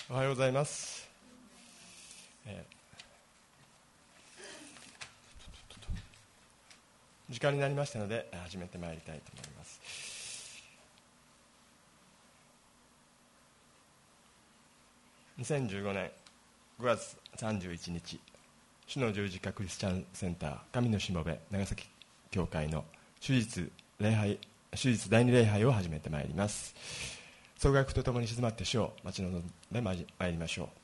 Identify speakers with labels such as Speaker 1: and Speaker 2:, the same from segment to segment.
Speaker 1: おはようございます。時間になりましたので始めてまいりたいと思います。2015年5月31日、主の十字架クリスチャンセンター神のしもべ長崎教会の主日第2礼拝を始めてまいります。総楽とともに静まって主を待ち望んでまいりましょう。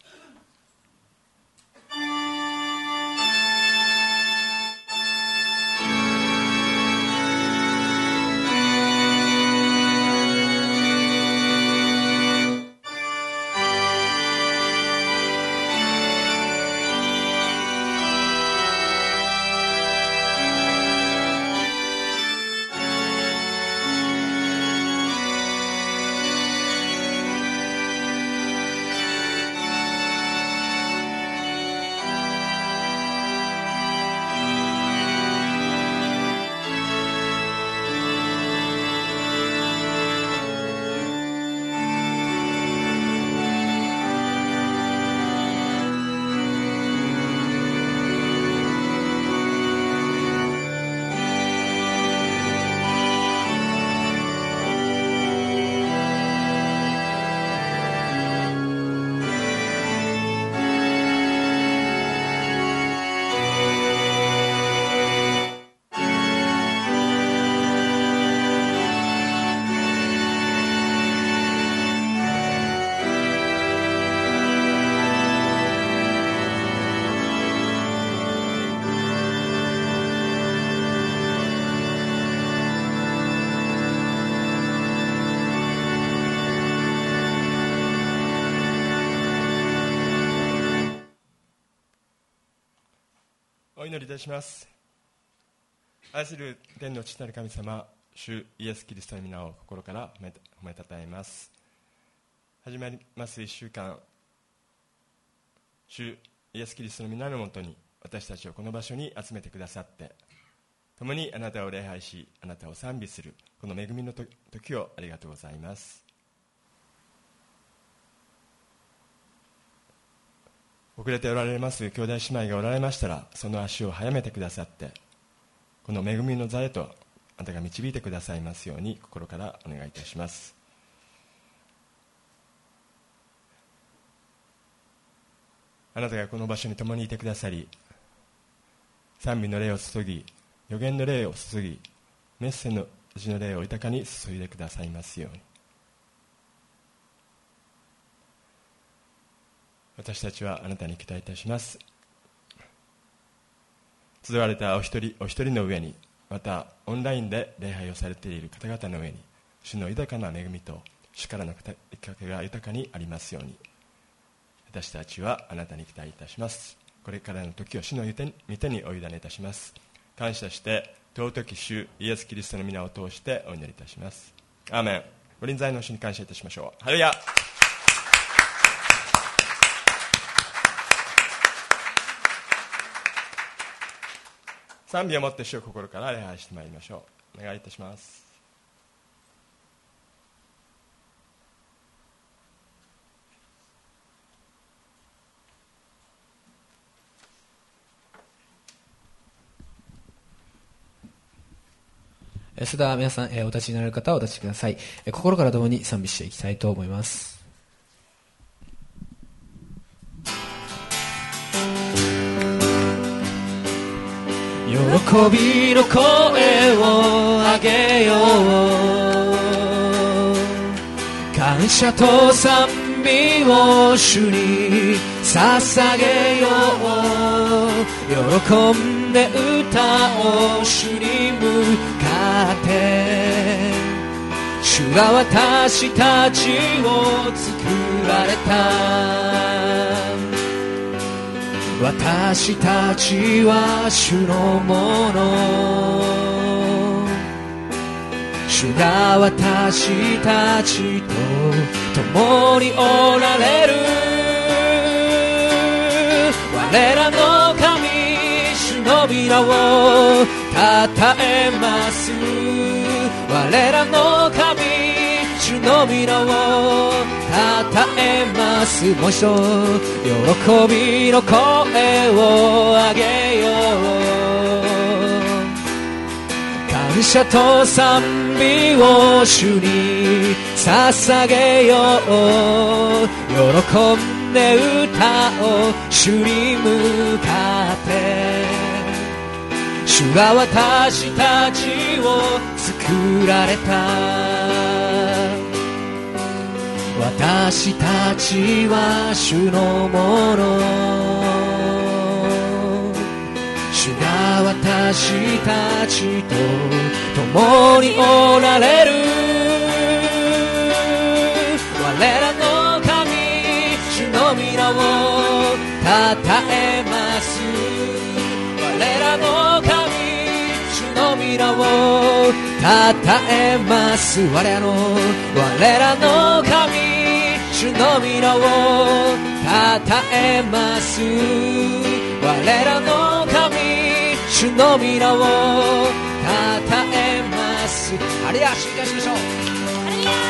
Speaker 1: お祈りいたします。愛する天の父なる神様、主イエス・キリストの皆を心から褒めたたえます。始まります1週間、主イエス・キリストの皆のもとに私たちをこの場所に集めてくださって、共にあなたを礼拝し、あなたを賛美するこの恵みの時をありがとうございます。遅れておられます兄弟姉妹がおられましたら、その足を早めてくださって、この恵みの座へとあなたが導いてくださいますように心からお願いいたします。あなたがこの場所に共にいてくださり、賛美の霊を注ぎ、予言の霊を注ぎ、メッセの字の霊を豊かに注いでくださいますように。私たちはあなたに期待いたします。集われたお一人お一人の上に、またオンラインで礼拝をされている方々の上に、主の豊かな恵みと主からのきっかけが豊かにありますように、私たちはあなたに期待いたします。これからの時を主の御手にお委ねいたします。感謝して尊き主イエス・キリストの皆を通してお祈りいたします。アーメン。ご臨在の主に感謝いたしましょう。ハレルヤ。賛美をもって主を心から礼拝してまいりましょう。お願いいたします。
Speaker 2: それでは皆さん、お立ちになれる方はお立ちください。心から共に賛美していきたいと思います。喜びの声を上げよう、感謝と賛美を主に捧げよう、喜んで歌おう主に向かって、主が私たちを作られた、私たちは主のもの、主が私たちと共におられる、我らの神主の皆をたたえます、我らの神主の皆をたたえます。 ます。もう一度喜びの声を上げよう。感謝と賛美を主に捧げよう。喜んで歌おう主に向かって。主が私たちを作られた。私たちは主のもの。主が私たちと共におられる。我らの神主の皆をたたえます。我らの神主の皆をたたえます。我らの神主の皆をたたえます。我らの神主の皆をたたえます。ハレルヤ、主に感謝しましょう。ハレルヤ。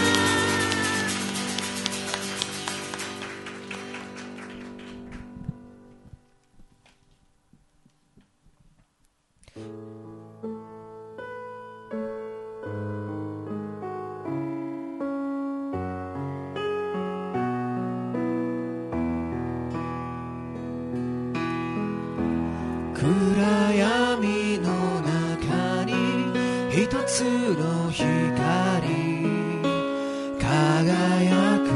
Speaker 2: 暗闇の中に一つの光輝く。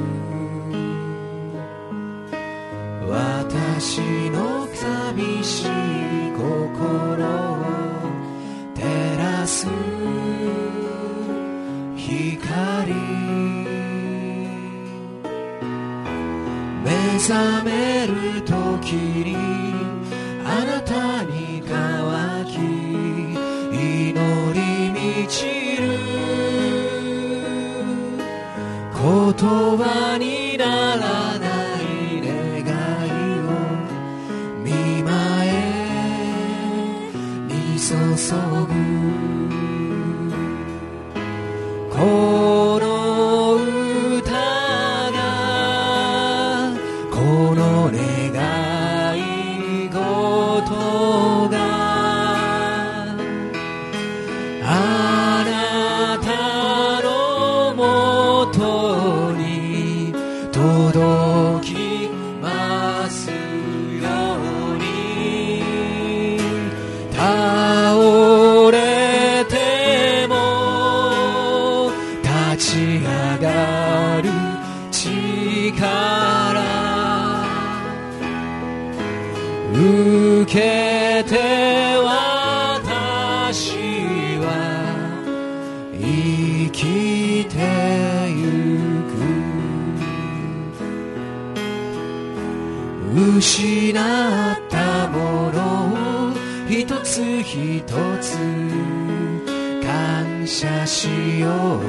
Speaker 2: 私の寂しい心を照らす光。目覚める時にあなたに乾き祈り満ちる。言葉にならない願いを見前に注ぐ。この歌がこの願い事があなたのもとに届きますように。倒れても立ち上がる力受けて私は生きてゆく。失ったものを一つ一つ感謝しよう。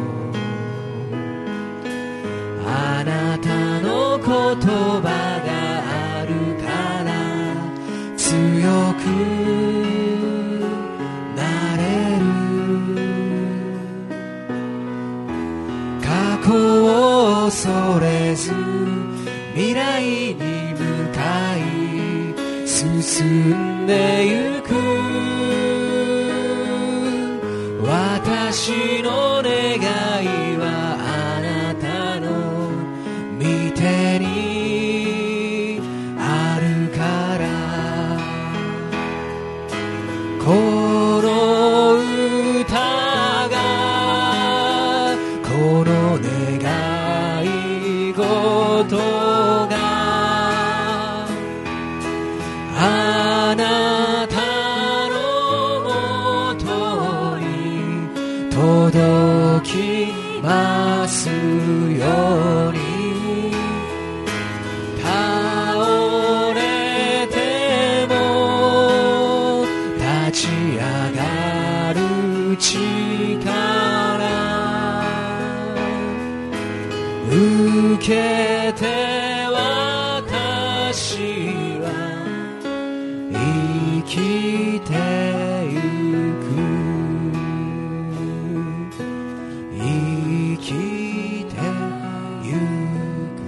Speaker 2: あなたの言葉があるから強くなれる。過去を恐れず未来に向かい進んでゆく。私の願いはあなたの御手にあるから。この歌がこの願い事があなたのもとに届きますように。倒れても立ち上がる力受けて私は生きてゆく。生きてゆく。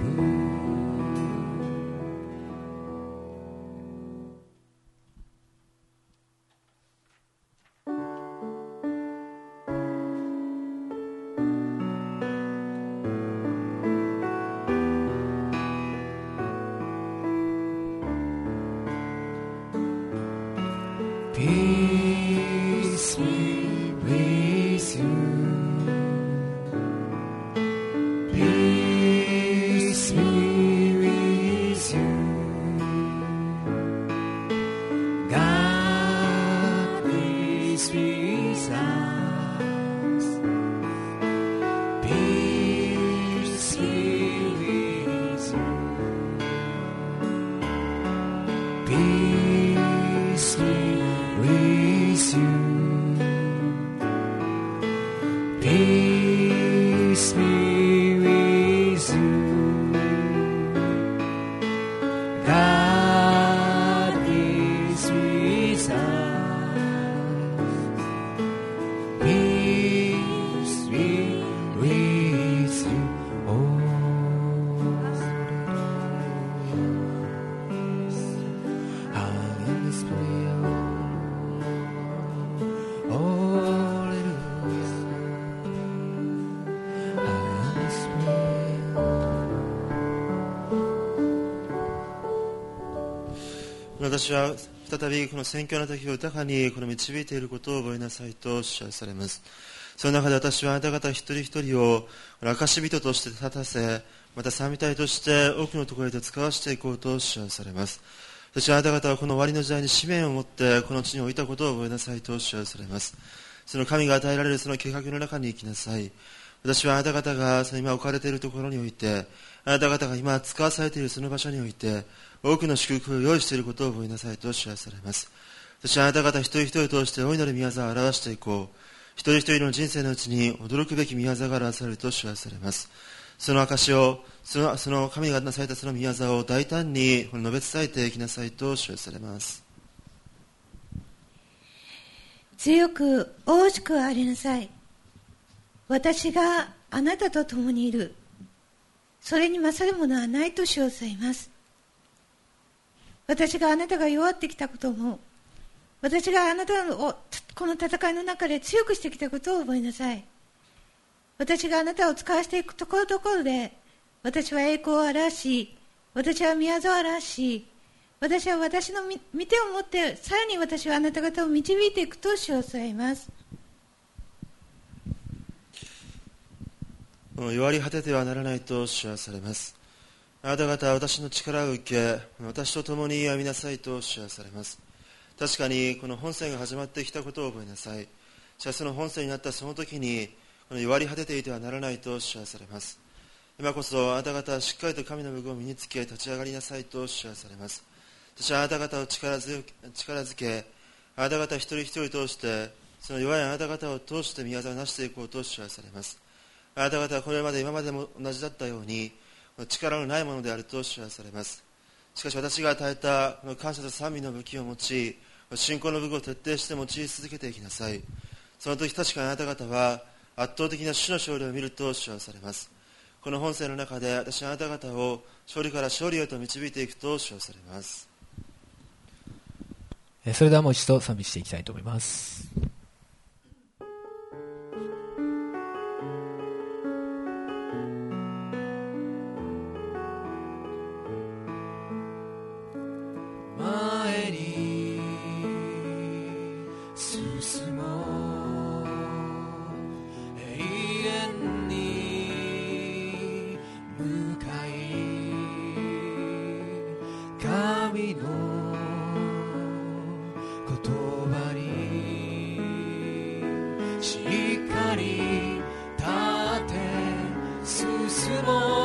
Speaker 3: 私は再びこの宣教の時を豊かにこの導いていることを覚えなさいと知らされます。その中で私はあなた方一人一人を証人として立たせ、また賛美隊として多くのところで使わしていこうと知らされます。そしてあなた方はこの終わりの時代に使命を持ってこの地に置いたことを覚えなさいと知らされます。その神が与えられるその計画の中に生きなさい。私はあなた方がその今置かれているところにおいて、あなた方が今使わされているその場所において多くの祝福を用意していることを覚えなさいと知らされます。そしてあなた方一人一人を通して大いなる御業を表していこう。一人一人の人生のうちに驚くべき御業が表されると知らされます。その証を、その神がなされたその御業を大胆に述べ伝えていきなさいと知らされます。
Speaker 4: 強く大しくありなさい。私があなたと共にいる。それに勝るものはないと主をさいます。私があなたが弱ってきたことも、私があなたをこの戦いの中で強くしてきたことを覚えなさい。私があなたを使わせていくところどころで、私は栄光を表し、私は御業を表し、私は私の御手を持って、さらに私はあなた方を導いていくと主をさいます。
Speaker 3: 弱り果ててはならないと主はされます。あなた方は私の力を受け、私と共に歩みなさいと主はされます。確かにこの本戦が始まってきたことを覚えなさい。しかしその本戦になったその時にこの弱り果てていてはならないと知らされます。今こそあなた方はしっかりと神の武具を身につけ立ち上がりなさいと知らされます。そしてあなた方を力づけ、あなた方一人一人通してその弱いあなた方を通して御業をなしていこうと知らされます。あなた方はこれまで今までも同じだったように力のないものであると知らされます。しかし私が与えたこの感謝と賛美の武器を用い、信仰の武具を徹底して用い続けていきなさい。その時確かにあなた方は圧倒的な主の勝利を見ると知らされます。この本戦の中で私はあなた方を勝利から勝利へと導いていくと知らされます。
Speaker 2: それではもう一度賛美していきたいと思います。前に進もう、永遠に向かい、神の言葉にしっかり立って進もう。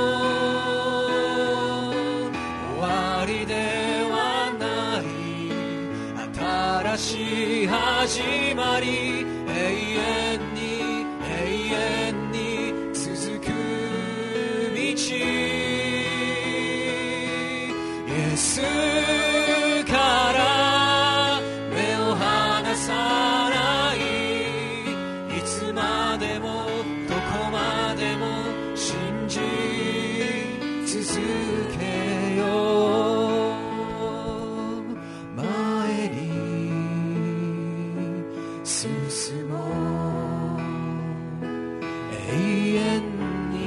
Speaker 2: 終わりではない新しい始まり、永遠に続く道、イエスから目を離さない、いつまでもどこまでも信じ続けよう。前に進もう、永遠に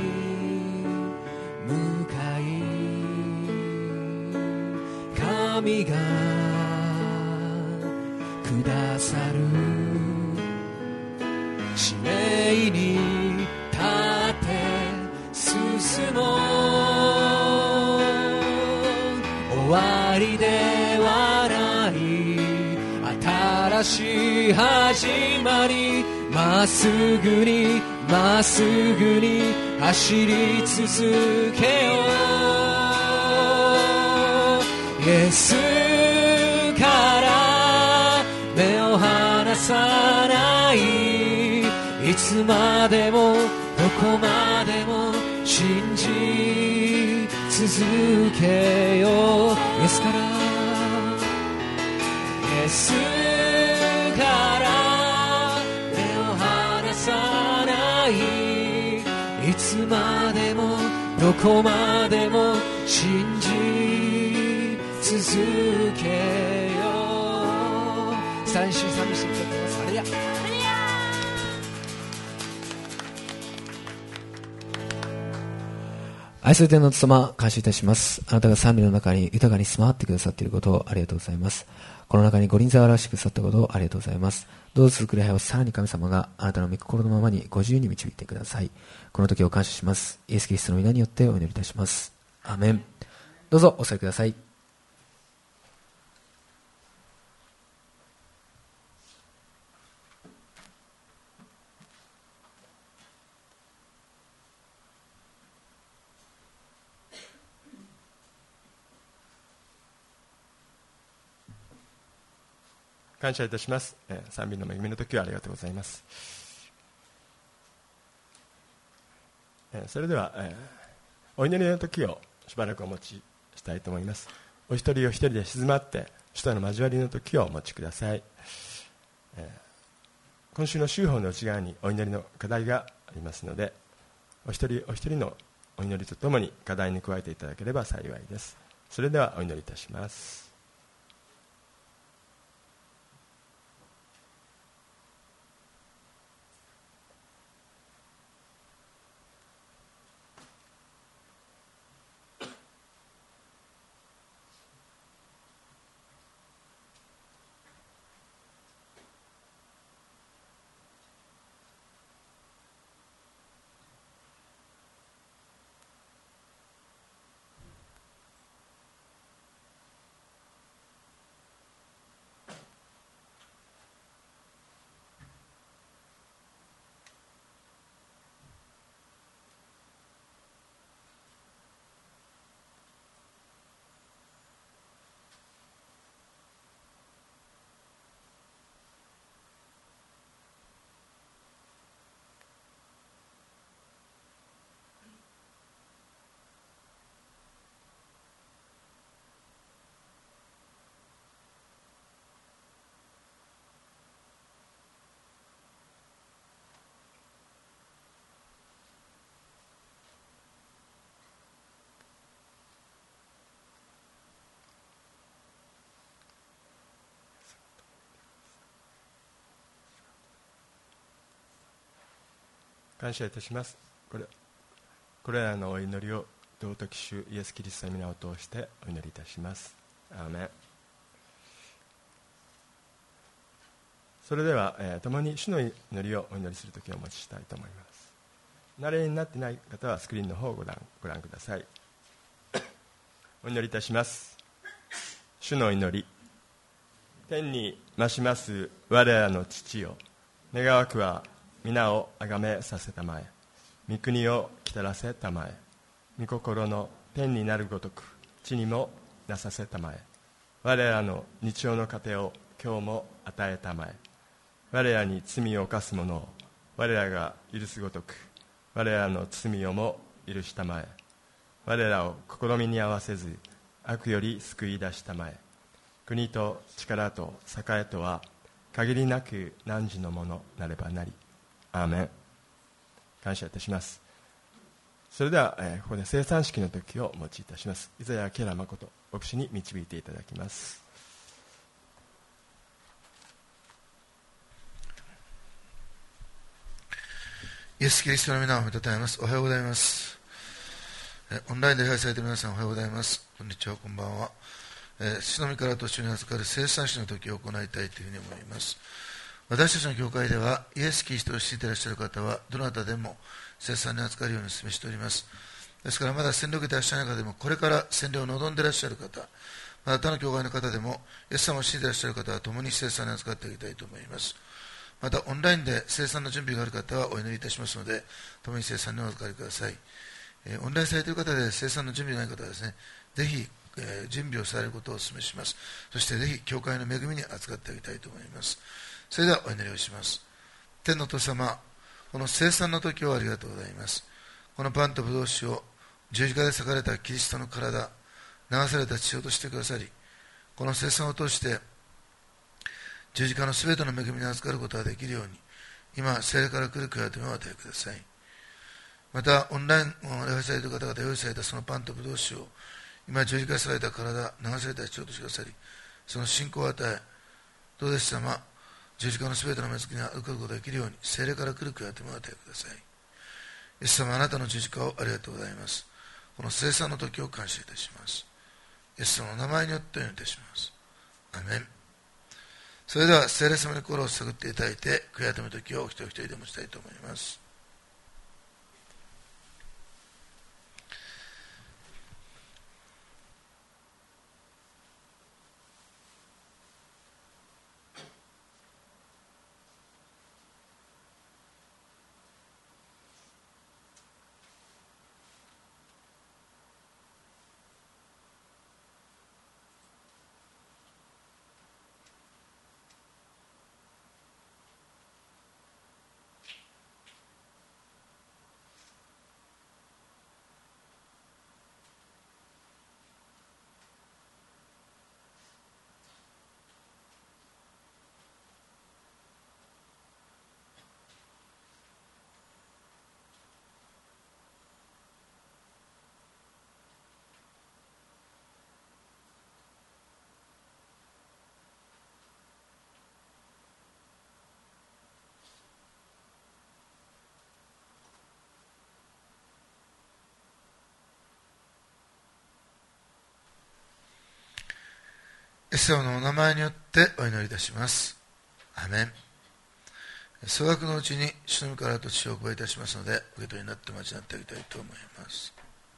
Speaker 2: 向かい、神がくださる使命に立って進もう。終わりではない新しい始まり、まっすぐに走り続けよう。イエスから目を離さない、いつまでもどこまでも信じ続けよう。イエスから目を離さない、いつまでもどこまでも信じ続けよう。三週寂しいと思います。ハレルヤ。 愛する天のお父様、感謝いたします。あなたが賛美の中に豊かに住まわってくださっていることをありがとうございます。この中に御臨在を表してくださったことをありがとうございます。どうぞ続く礼拝をさらに神様があなたの御心のままにご自由に導いてください。この時を感謝します。イエス・キリストの皆によってお祈りいたします。アーメン。どうぞお座りください。
Speaker 1: 感謝いたします。賛美の恵みの時はありがとうございます。それでは、お祈りの時をしばらくお持ちしたいと思います。お一人お一人で静まって主との交わりの時をお持ちください。今週の週報の内側にお祈りの課題がありますので、お一人お一人のお祈りとともに課題に加えていただければ幸いです。それではお祈りいたします。感謝いたします。これらのお祈りを尊き主イエス・キリストの皆を通してお祈りいたします。アーメン。それでは、共に主の祈りをお祈りするときをお持ちしたいと思います。慣れになっていない方はスクリーンの方をご覧ください。お祈りいたします。主の祈り。天に増します我らの父よ、願わくは皆をあがめさせたまえ、御国を来たらせたまえ、御心の天になるごとく地にもなさせたまえ、我らの日曜の糧を今日も与えたまえ、我らに罪を犯す者を我らが許すごとく我らの罪をも許したまえ、我らを試みに合わせず悪より救い出したまえ、国と力と栄とは限りなく汝のものなればなり。アーメン。感謝いたします。それでは、ここで生産式の時をお持ちいたします。イザヤ・ケラ誠牧師に導いていただきます。
Speaker 5: イエス・キリストの皆を褒めたたえます。おはようございます。オンラインで礼拝されている皆さん、おはようございます。こんにちは、こんばんは。主の御からと主に預かる生産式の時を行いたいというふうに思います。私たちの教会ではイエス・キリストを知っていらっしゃる方はどなたでも生産に扱うように示しております。ですからまだ洗礼を受けていらっしゃらない方でも、これから洗礼を望んでいらっしゃる方、また他の教会の方でもイエス様を知っていらっしゃる方は共に生産に扱ってあげたいと思います。またオンラインで生産の準備がある方はお祈りいたしますので、共に生産にお預かりください。オンラインされている方で生産の準備がない方はですね、ぜひ準備をされることをお勧めします。そしてぜひ教会の恵みに扱ってあげたいと思います。それではお祈りをします。天のお父様、この生産の時をありがとうございます。このパンとブドウ酒を十字架で裂かれたキリストの体、流された血をとしてくださり、この生産を通して十字架のすべての恵みに預かることができるように、今聖霊から来る悔いとめを与えください。またオンラインを礼拝されている方々が用意されたそのパンとブドウ酒を今十字架された体、流された血をとしてくださり、その信仰を与え、どうです様、十字架のすべての目付に受かることができるように聖霊から来る悔いとめを与えください。イエス様、あなたの十字架をありがとうございます。 この生産の時を感謝いたします。イエス様の名前によってお祈りいたします。アメン。それでは聖霊様に心を探っていただいて、悔い改めの時をお一人一人でもしたいと思います。イエス様のお名前によってお祈りいたします。アメン。総額のうちに主の御からと血をお配りいたしますので、受け取りになって待ちになってあげたいと思います。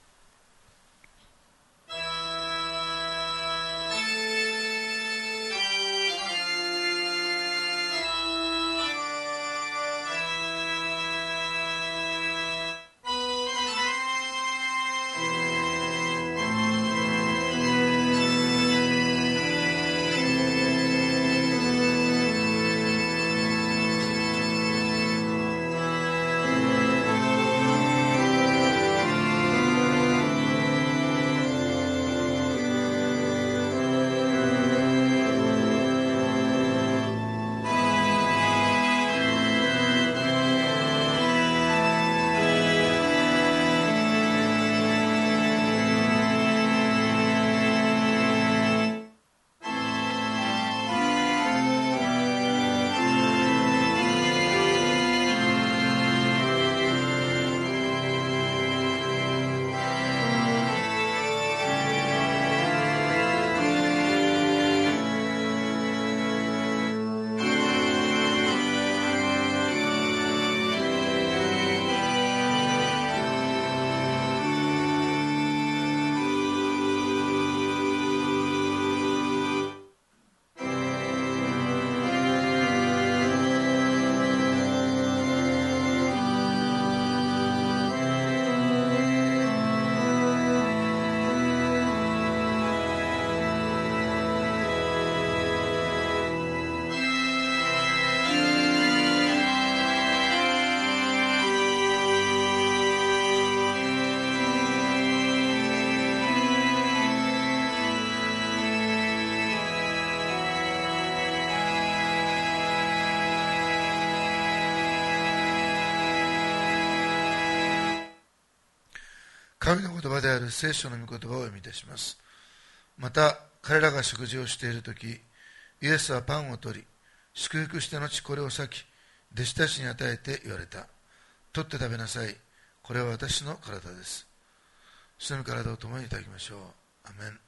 Speaker 5: 神の言葉である聖書の御言葉をお読みいたします。また彼らが食事をしているとき、イエスはパンを取り、祝福して後これを裂き、弟子たちに与えて言われた。取って食べなさい。これは私の体です。主の御体を共にいただきましょう。アメン。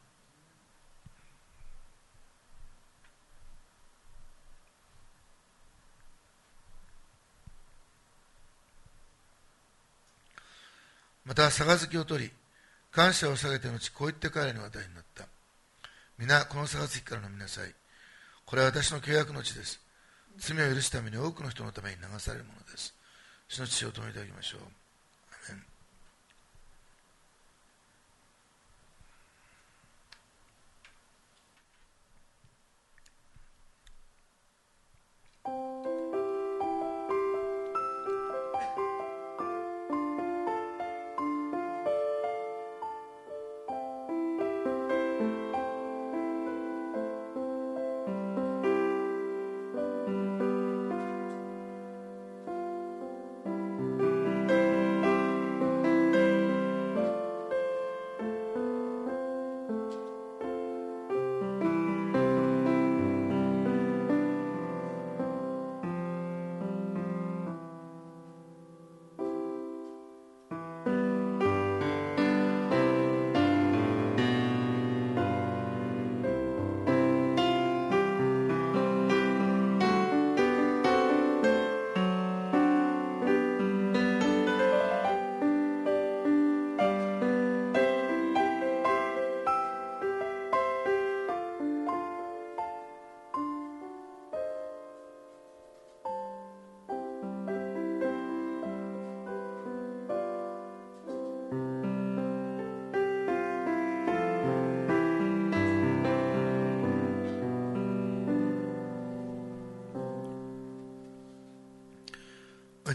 Speaker 5: また杯を取り、感謝を下げて後、こう言って彼らに渡りになった。皆この杯から飲みなさい。これは私の契約の地です。罪を許すために多くの人のために流されるものです。主の血を共にいただきましょう。アメン。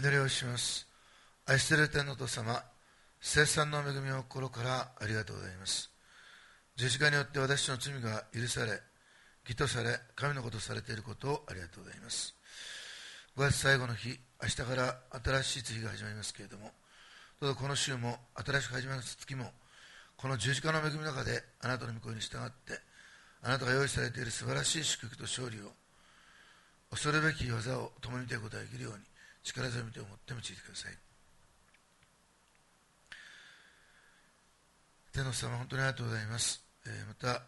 Speaker 5: お祈りをします。愛している天のお父様、聖餐の恵みを心からありがとうございます。十字架によって私の罪が許され、義とされ、神のことされていることをありがとうございます。5月最後の日、明日から新しい月が始まりますけれども、どうぞこの週も新しく始まる月も、この十字架の恵みの中であなたの御声に従って、あなたが用意されている素晴らしい祝福と勝利を、恐るべき技を共に見ていくことができるように、力強みと思って用いてください。天の様、本当にありがとうございます。また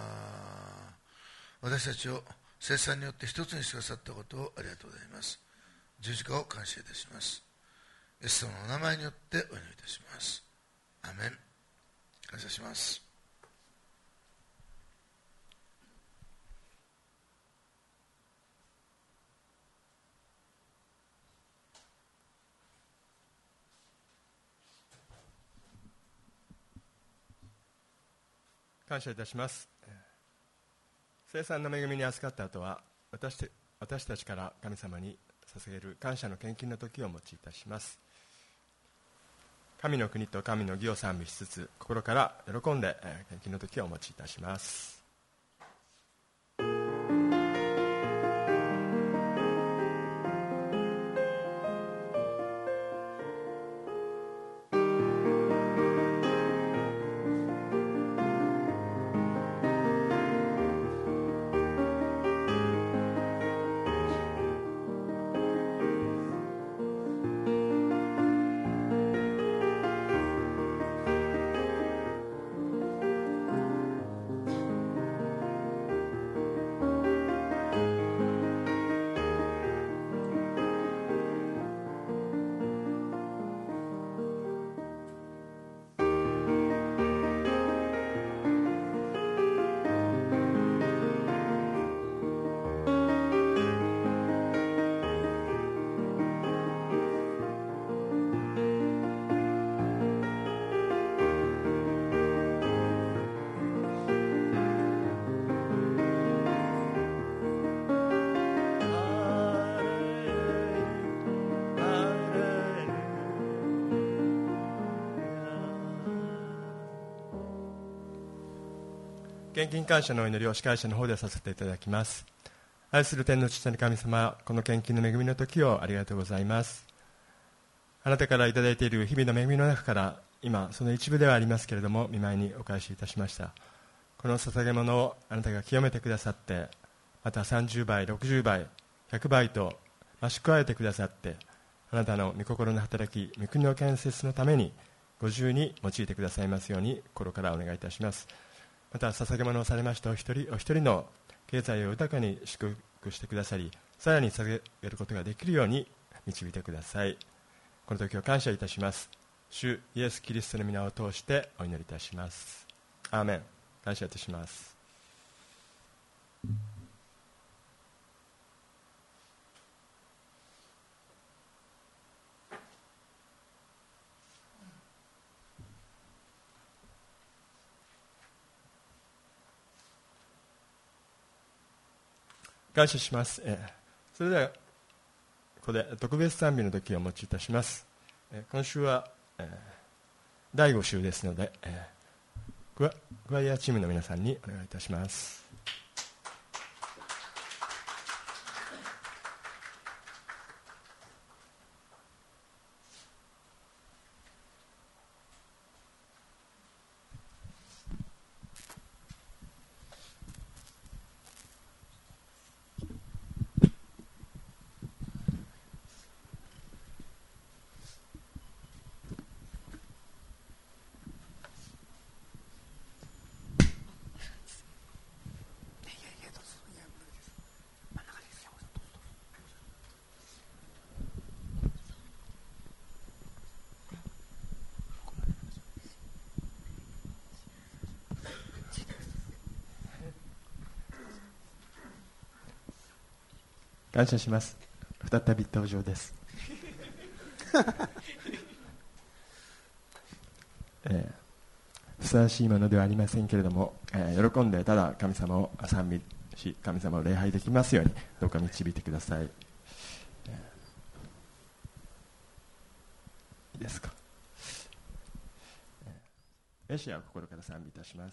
Speaker 5: 私たちを聖餐によって一つにしてくださったことをありがとうございます。十字架を感謝いたします。イエス様のお名前によってお祈りいたします。アメン。感謝します。
Speaker 1: 感謝いたします。聖餐の恵みに預かった後は私たちから神様に捧げる感謝の献金の時をお持ちいたします。神の国と神の義を賛美しつつ、心から喜んで献金の時をお持ちいたします。献金感謝のお祈りを司会者の方でさせていただきます。愛する天の父なる神様、この献金の恵みの時をありがとうございます。あなたからいただいている日々の恵みの中から、今その一部ではありますけれども御前にお返しいたしました。この捧げ物をあなたが清めてくださって、また30倍60倍100倍と増し加えてくださって、あなたの御心の働き、御国の建設のためにご自由に用いてくださいますように心からお願いいたします。また捧げ物をされましたお一人お一人の経済を豊かに祝福してくださり、さらに捧げることができるように導いてください。この時を感謝いたします。主イエス・キリストの皆を通してお祈りいたします。アーメン。感謝いたします。感謝します。それではここで特別賛美の時をお持ちいたします。今週は第5週ですので、クワイアチームの皆さんにお願いいたします。感謝します。再び登場です。ふさわしいものではありませんけれども、喜んでただ神様を賛美し、神様を礼拝できますようにどうか導いてください。 いいですか。メシアを心から賛美いたします。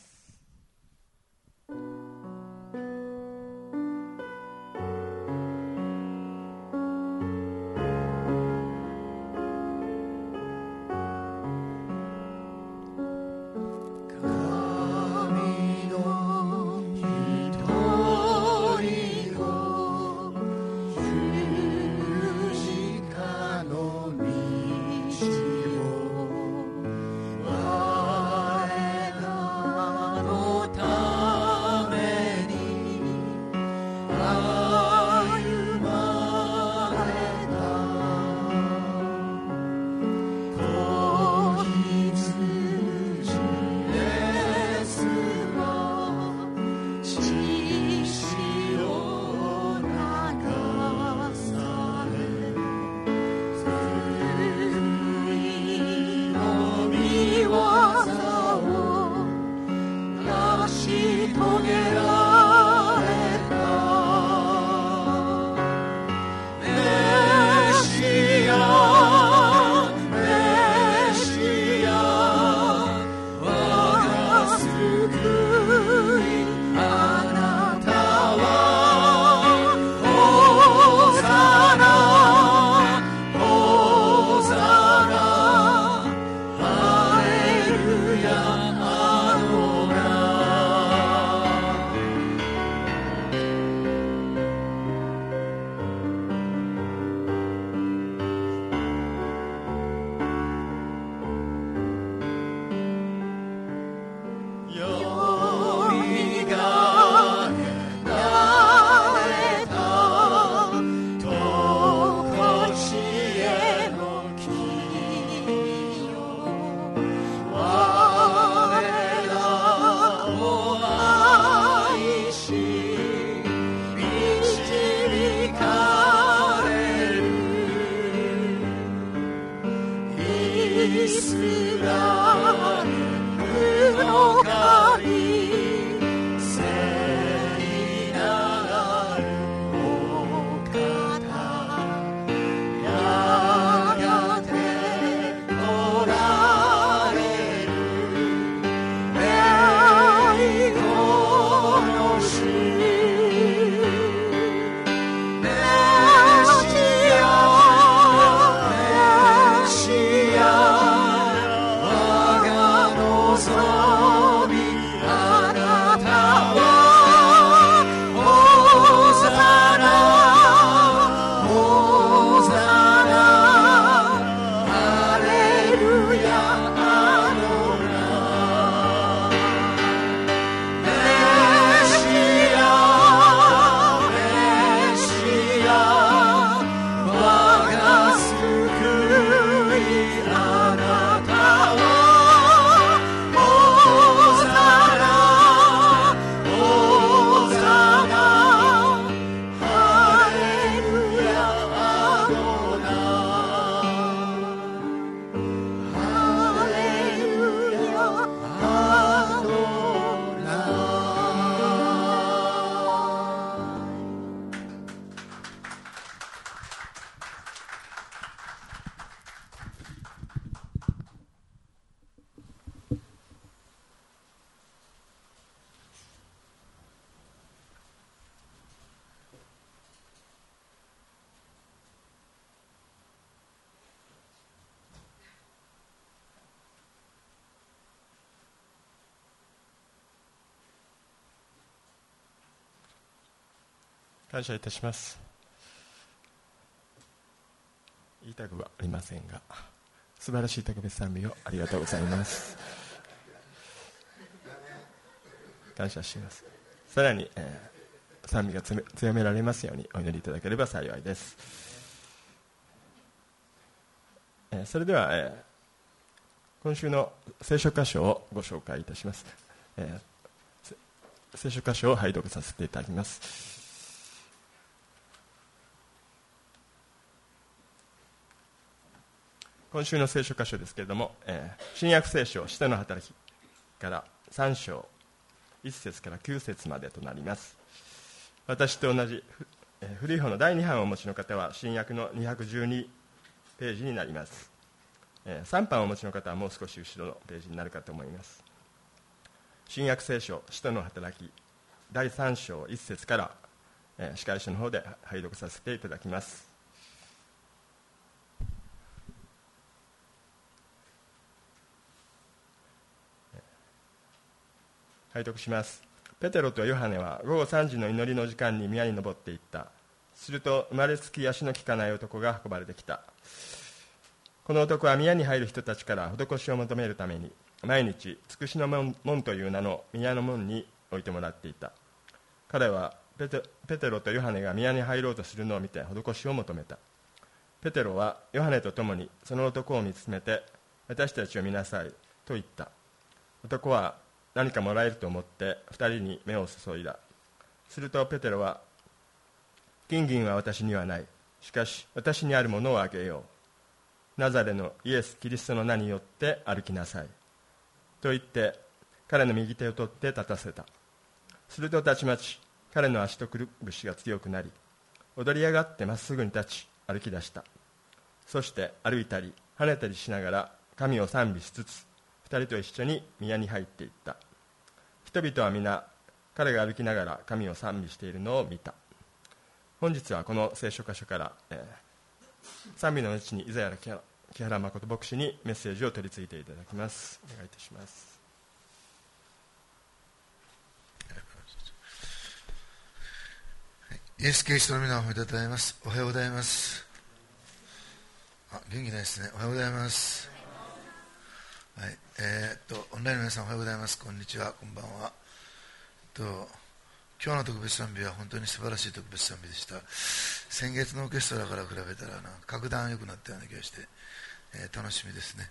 Speaker 1: 感謝いたします。言いたくはありませんが、素晴らしい特別賛美をありがとうございます。感謝します。さらに、賛美が強められますようにお祈りいただければ幸いです。それでは、今週の聖書箇所をご紹介いたします。聖書箇所を拝読させていただきます。今週の聖書箇所ですけれども、新約聖書使徒の働きから3章1節から9節までとなります。私と同じ古い方の第2版をお持ちの方は新約の212ページになります。 3版をお持ちの方はもう少し後ろのページになるかと思います。新約聖書使徒の働き第3章1節から、司会書の方で拝読させていただきます。拝読します。ペテロとヨハネは午後3時の祈りの時間に宮に登っていった。すると生まれつき足の利かない男が運ばれてきた。この男は宮に入る人たちから施しを求めるために毎日つくしの門という名の宮の門に置いてもらっていた。彼はペテロとヨハネが宮に入ろうとするのを見て施しを求めた。ペテロはヨハネと共にその男を見つめて、私たちを見なさいと言った。男は何かもらえると思って2人に目を注いだ。するとペテロは、金銀は私にはない。しかし私にあるものをあげよう。ナザレのイエス・キリストの名によって歩きなさいと言って彼の右手を取って立たせた。するとたちまち彼の足とくるぶしが強くなり、踊り上がってまっすぐに立ち歩き出した。そして歩いたり跳ねたりしながら神を賛美しつつ2人と一緒に宮に入っていった。人々は皆彼が歩きながら神を賛美しているのを見た。本日はこの聖書箇所から、賛美の後にイザヤ木原誠牧師にメッセージを取り次いでいただきます。お願いいたします。
Speaker 5: イエス・キリストの皆をおめでとうございます。おはようございます。元気ないですね。おはようございます。はい、オンラインの皆さんおはようございます。こんにちは、こんばんは。今日の特別賛美は本当に素晴らしい特別賛美でした。先月のオーケストラから比べたら格段良くなったような気がして、楽しみですね。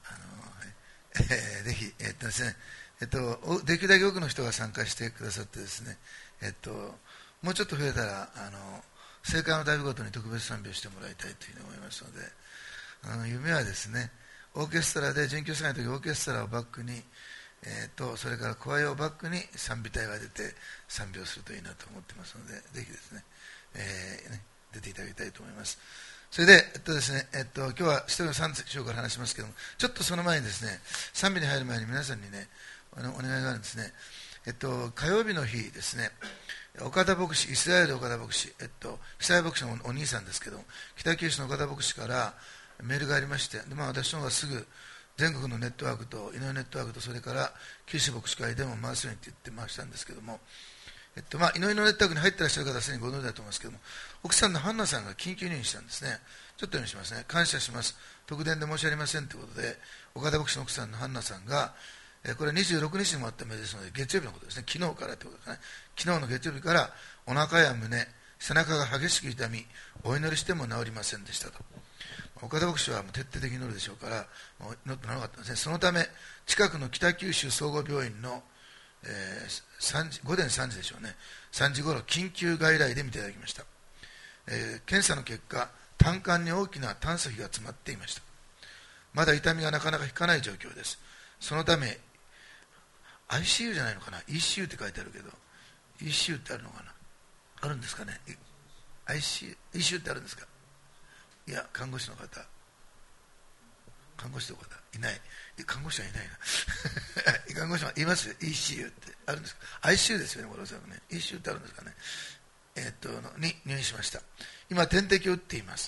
Speaker 5: ぜひ、ですね、できるだけ多くの人が参加してくださってですね、もうちょっと増えたら聖会のたびごとに特別賛美をしてもらいたいというふうに思いますので、夢はですね、オーケストラで準教祭の時オーケストラをバックに、それからコアをバックに賛美隊が出て賛美をするといいなと思ってますので、ぜひですね、出ていただきたいと思います。それで、ですね、今日は一人の3章から話しますけども、ちょっとその前にですね、賛美に入る前に皆さんにね、お願いがあるんですね。火曜日の日ですね、岡田牧師、イスラエル岡田牧師、久谷牧師のお兄さんですけど、北九州の岡田牧師からメールがありまして、で私の方がすぐ全国のネットワークと、井上ネットワークと、それから九州牧師会でも回すようにって言ってましたんですけども、井上のネットワークに入ってらっしゃる方はすでにご存知だと思いますけども、奥さんのハンナさんが緊急入院したんですね。ちょっと読みしますね。感謝します。特典で申し訳ありませんということで、岡田牧師の奥さんのハンナさんが、これは26日にもあったメールですので、月曜日のことですね。昨日からということですね。昨日の月曜日からお腹や胸、背中が激しく痛み、お祈りしても治りませんでしたと。岡田牧師は徹底的に祈るでしょうから、祈ってなかったんですね。そのため、近くの北九州総合病院の、午前3時でしょうね。3時ごろ、緊急外来で見ていただきました。検査の結果、胆管に大きな胆石が詰まっていました。まだ痛みがなかなか引かない状況です。そのため、ICU じゃないのかな、ECU って書いてあるけど、ECU ってあるのかな、あるんですかね、ECU ってあるんですか。いや、看護師の方、看護師の方いない、看護師はいないな看護師はいますよ。 ECU ってあるんですか。 ICU ですよね、これおそらくね。 ECU ってあるんですかね。に入院しました。今点滴を打っています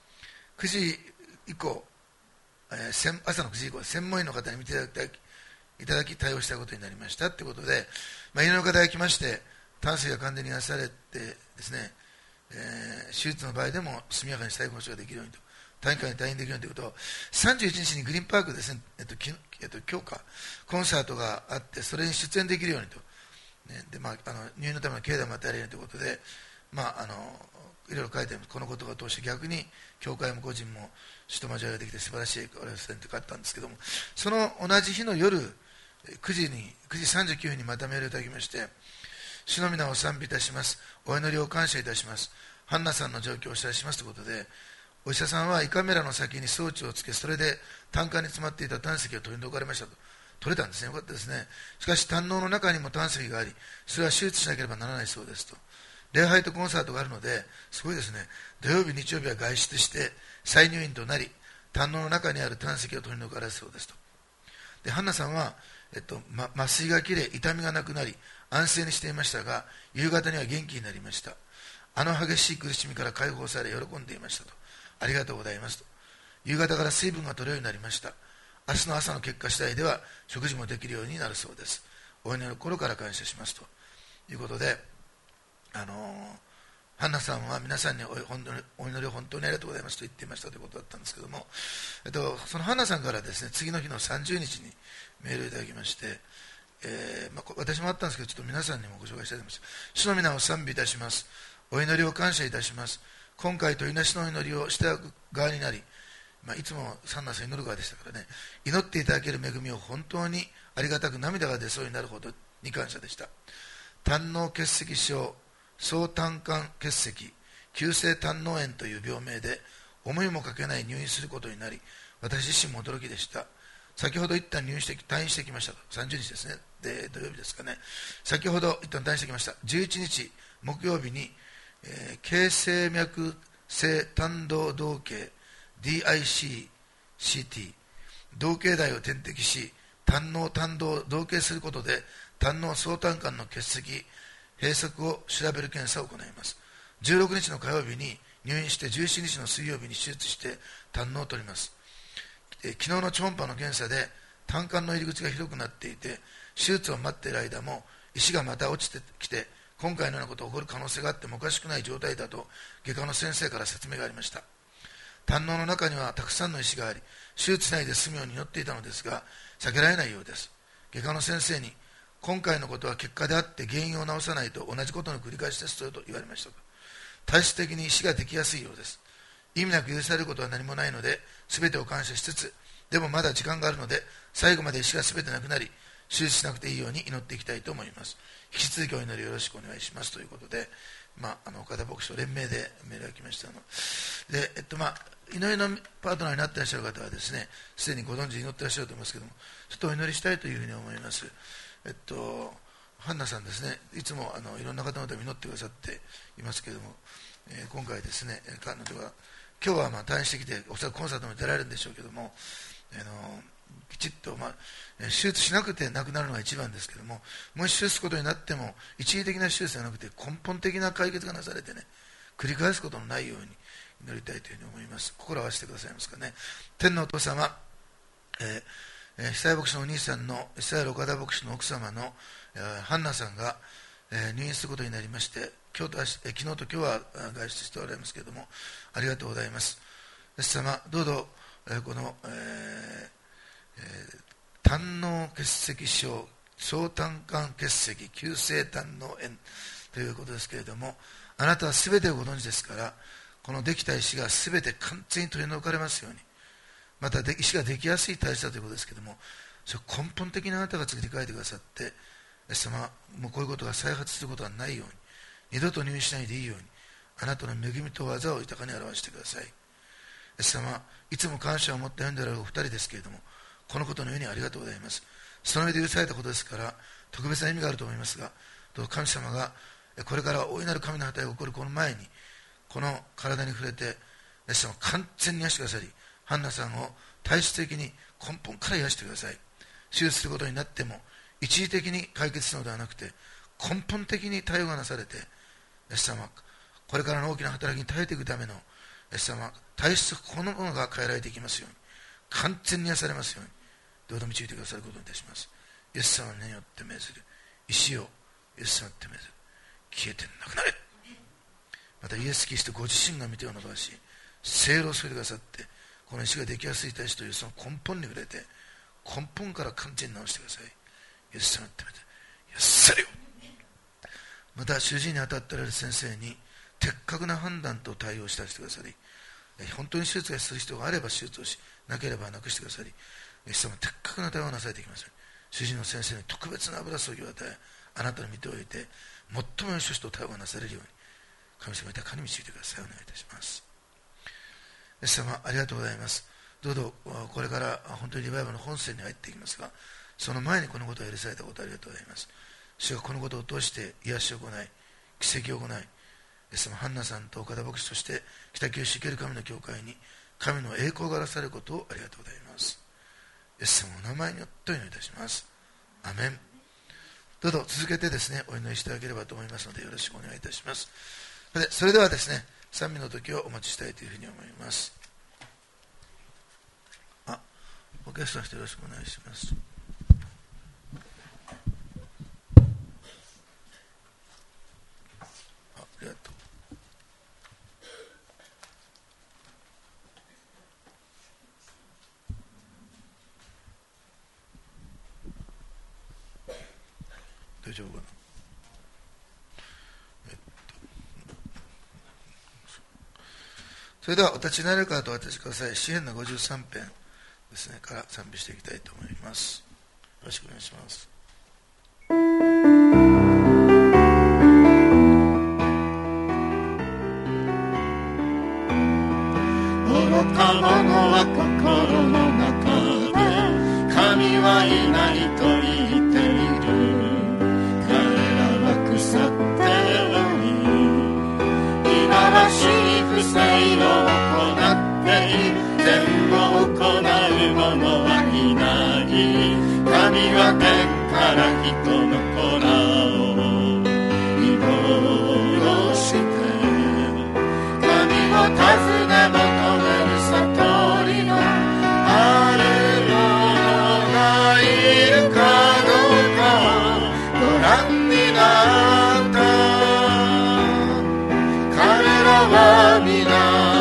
Speaker 5: 。9時以降、朝の9時以降、専門医の方に見ていただき対応したことになりましたということで、医療の方が来まして胆石が完全に癒されてですね、手術の場合でも速やかに再放射ができるようにと、短期間に退院できるようにということを、31日にグリーンパークですね、今日かコンサートがあって、それに出演できるようにと、で入院のための経済も与えられるということで、いろいろ書いてあります。このことを通して逆に教会も個人も主と交わりができて素晴らしいお礼をさせて書いたんですけども、その同じ日の夜9時39分にまたメールをいただきまして、主の皆を賛美いたします、お祈りを感謝いたします、ハンナさんの状況をお知らせしますということで、お医者さんは胃カメラの先に装置をつけ、それで胆管に詰まっていた胆石を取り除かれましたと。取れたんですね。よかったですね。しかし胆のうの中にも胆石があり、それは手術しなければならないそうですと。礼拝とコンサートがあるので、すごいですね。土曜日、日曜日は外出して再入院となり、 胆のうの中にある胆石を取り除かれるそうですと。でハンナさんは、麻酔が切れ痛みがなくなり安静にしていましたが、夕方には元気になりました。激しい苦しみから解放され喜んでいましたと。ありがとうございますと。夕方から水分が取れるようになりました。明日の朝の結果次第では食事もできるようになるそうです。お祈りの心から感謝しますということで、ハンナさんは皆さんにお祈りを本当にありがとうございますと言っていましたということだったんですけども、そのハンナさんからですね、次の日の30日にメールをいただきまして、私もあったんですけど、ちょっと皆さんにもご紹介したいと思います。主の皆を賛美いたします。お祈りを感謝いたします。今回といなしの祈りをした側になり、いつもハンナさん祈る側でしたからね、祈っていただける恵みを本当にありがたく涙が出そうになるほどに感謝でした。胆のう結石症、総胆管結石、急性胆のう炎という病名で思いもかけない入院することになり、私自身も驚きでした。先ほど一旦退院してきましたと。30日ですね、で土曜日ですかね。先ほど一旦退院してきました。11日木曜日に、経静脈性胆道動径 DICCT 動径台を点滴し、胆のう胆道を同型することで胆のう総胆管の結石閉塞を調べる検査を行います。16日の火曜日に入院して17日の水曜日に手術して胆のうを取ります。昨日の超音波の検査で胆管の入り口が広くなっていて、手術を待っている間も石がまた落ちてきて今回のようなことが起こる可能性があってもおかしくない状態だと外科の先生から説明がありました。胆のうの中にはたくさんの石があり、手術内で済むように祈っていたのですが避けられないようです。外科の先生に、今回のことは結果であって原因を治さないと同じことの繰り返しですと言われました。体質的に石ができやすいようです。意味なく許されることは何もないので全てを感謝しつつ、でもまだ時間があるので最後まで石が全てなくなり手術しなくていいように祈っていきたいと思います。引き続きお祈りよろしくお願いしますということで、岡田牧師と連名でメールが来ましたので、祈りのパートナーになっていらっしゃる方はですね、すでにご存知祈っていらっしゃると思いますけども、ちょっとお祈りしたいというふうに思います。ハンナさんですね、いつもいろんな方々を祈ってくださっていますけれども、今回ですね、彼女は今日は退院してきておそらくコンサートも出られるんでしょうけども、きちっと、手術しなくて亡くなるのが一番ですけども、もし手術することになっても一時的な手術じゃなくて根本的な解決がなされてね、繰り返すことのないように祈りたいというふうに思います。心を合わせてくださいますかね。天のお父様、久井牧師のお兄さんの久井岡田牧師の奥様の、ハンナさんが、入院することになりまして、昨日と今日は外出しておられますけれども、ありがとうございます。イエス様、どうぞ、この、胆のう結石症、総胆管結石、急性胆のう炎ということですけれども、あなたは全てをご存知ですから、このできた石が全て完全に取り除かれますように、また石ができやすい体質だということですけれども、それを根本的にあなたが作り変えてくださって、イエス様、もうこういうことが再発することはないように、二度と入院しないでいいように、あなたの恵みと技を豊かに表してください。イエス様、いつも感謝を持って読んでおられるお二人ですけれども、このことのようにありがとうございます。その上で許されたことですから特別な意味があると思いますが、どうか神様がこれから大いなる神の働きが起こるこの前に、この体に触れてイエス様を完全に癒してくださり、ハンナさんを体質的に根本から癒してください。手術することになっても一時的に解決するのではなくて、根本的に対応がなされて、イエス様、これからの大きな働きに耐えていくためのイエス様、体質このものが変えられていきますように、完全に癒されますように、どうぞ導いてくださることにいたします。イエス様によって命ずる石をイエス様によって命ずる、消えてなくなれ。またイエス・キリストご自身が御手を伸ばし聖霊を添えてくださって、この石ができやすい体質というその根本に触れて、根本から完全に直してください。イエス様によって命ずる、癒されよ。また主治医に当たっておられる先生に的確な判断と対応してくださり、本当に手術がする必要があれば手術をし、なければなくしてくださり、イエス様的確な対応をなされていきます。主治医の先生に特別な油注ぎを与え、あなたの御手を入れて最も良しとしと対応がなされるように、神様豊かに導いてください。お願いいたします。イエス様、ありがとうございます。どうぞこれから本当にリバイバルの本線に入っていきますが、その前にこのことが許されたことをありがとうございます。主がこのことを通して癒しを行い、奇跡を行い、イエス様、ハンナさんと岡田牧師として北九州ケルカムの教会に神の栄光がなされることをありがとうございます。イエス様のお名前によってお祈りいたします。アメン。どうぞ続けてですね、お祈りしていただければと思いますので、よろしくお願いいたします。それではですね、賛美の時をお待ちしたいというふうに思います。お客さんよろしくお願いします。ありがとう。大丈夫かな。それではお立ちになれる方とお立ちください。詩編の53編ですねから賛美していきたいと思います。よろしくお願いします。
Speaker 6: 愚か者は心の中で神はいないと言っている。彼らは腐っており、忌まわしい不正を行っている。善を行う者はいない。神は天から人の子らを見殺して、神を尋ね求める悟りのある者がいるかどうかご覧になった。彼らは皆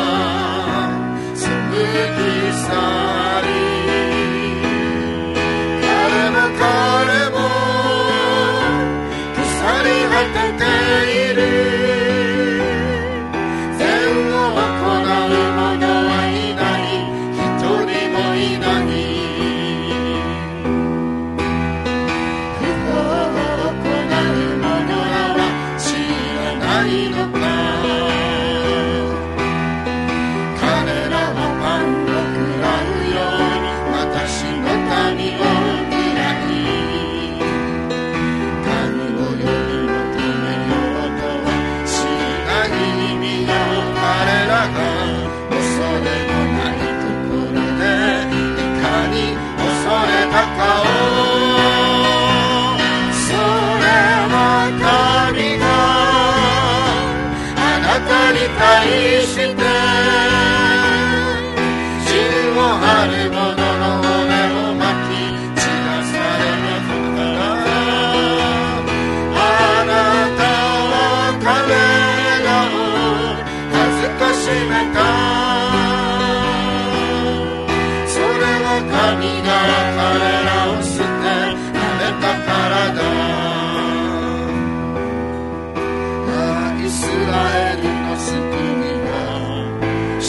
Speaker 6: 対して地を張る者の骨を巻き散らされるからあなたは彼らを恥ずかしめた。それは神が彼らを捨てられたからだ。イスラエルの救いが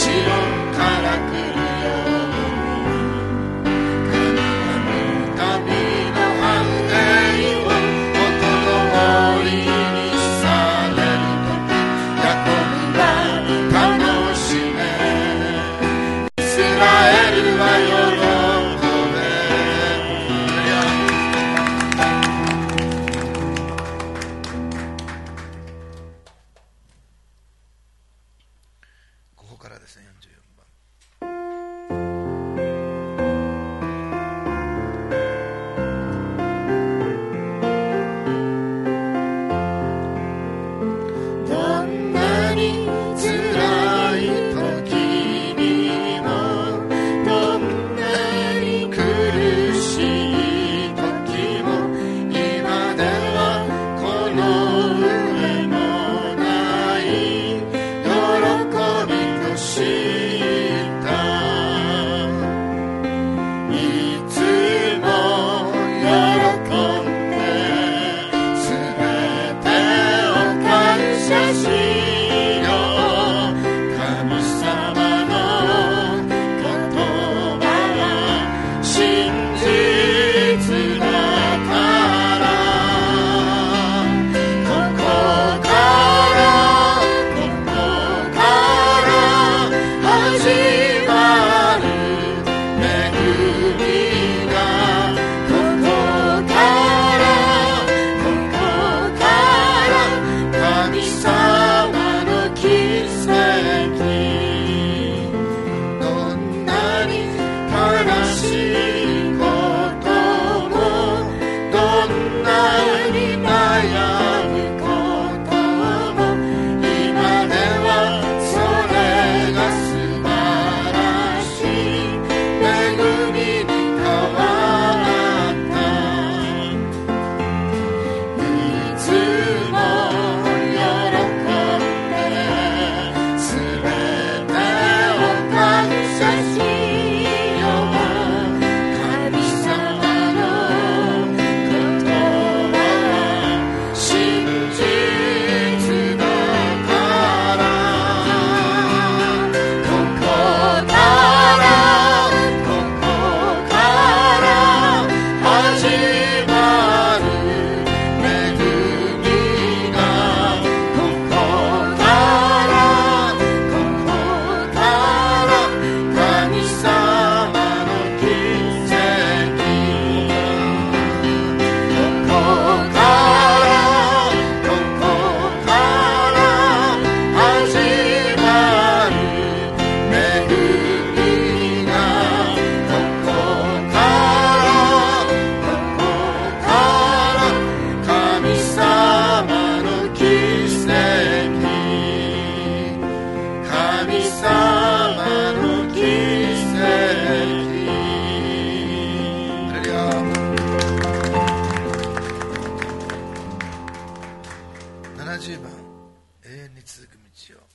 Speaker 5: 50番永遠に続く道を。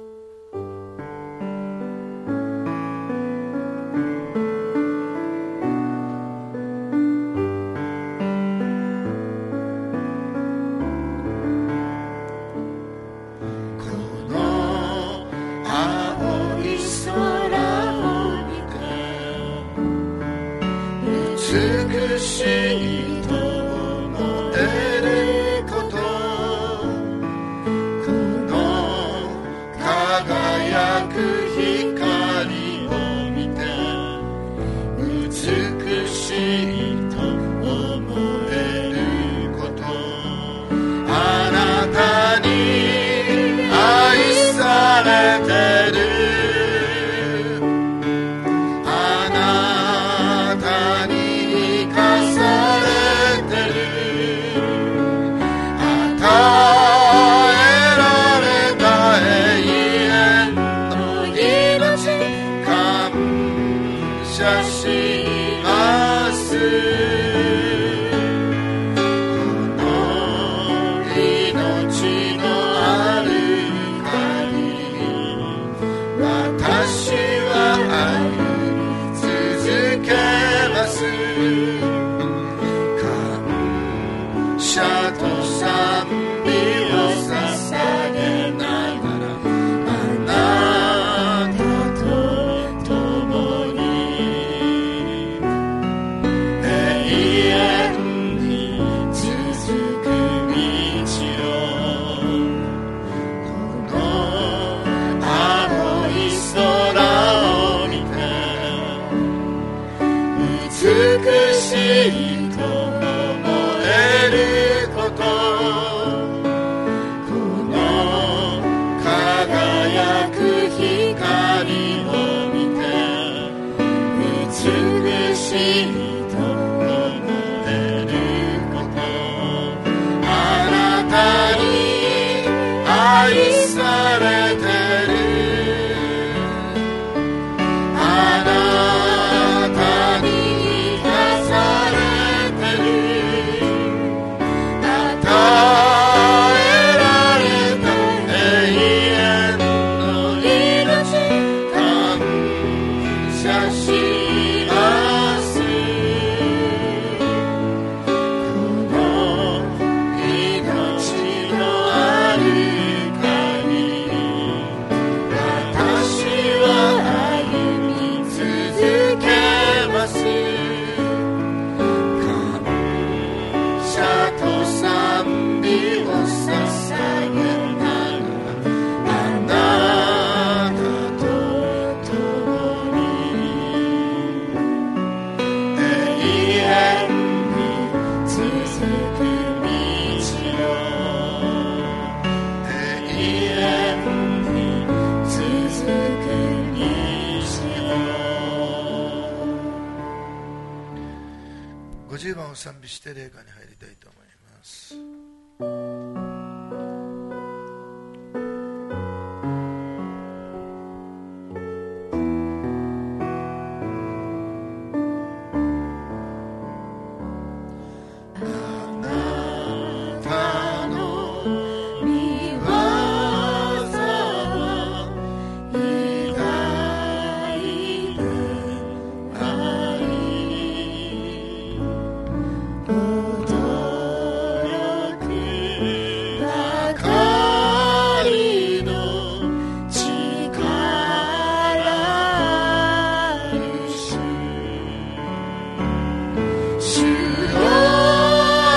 Speaker 6: 美しいと思えること、この輝く光を見て美しいと思えること、あなたに愛されてる、
Speaker 5: 50番を賛美して礼歌に入りたいと思います。
Speaker 6: 主よ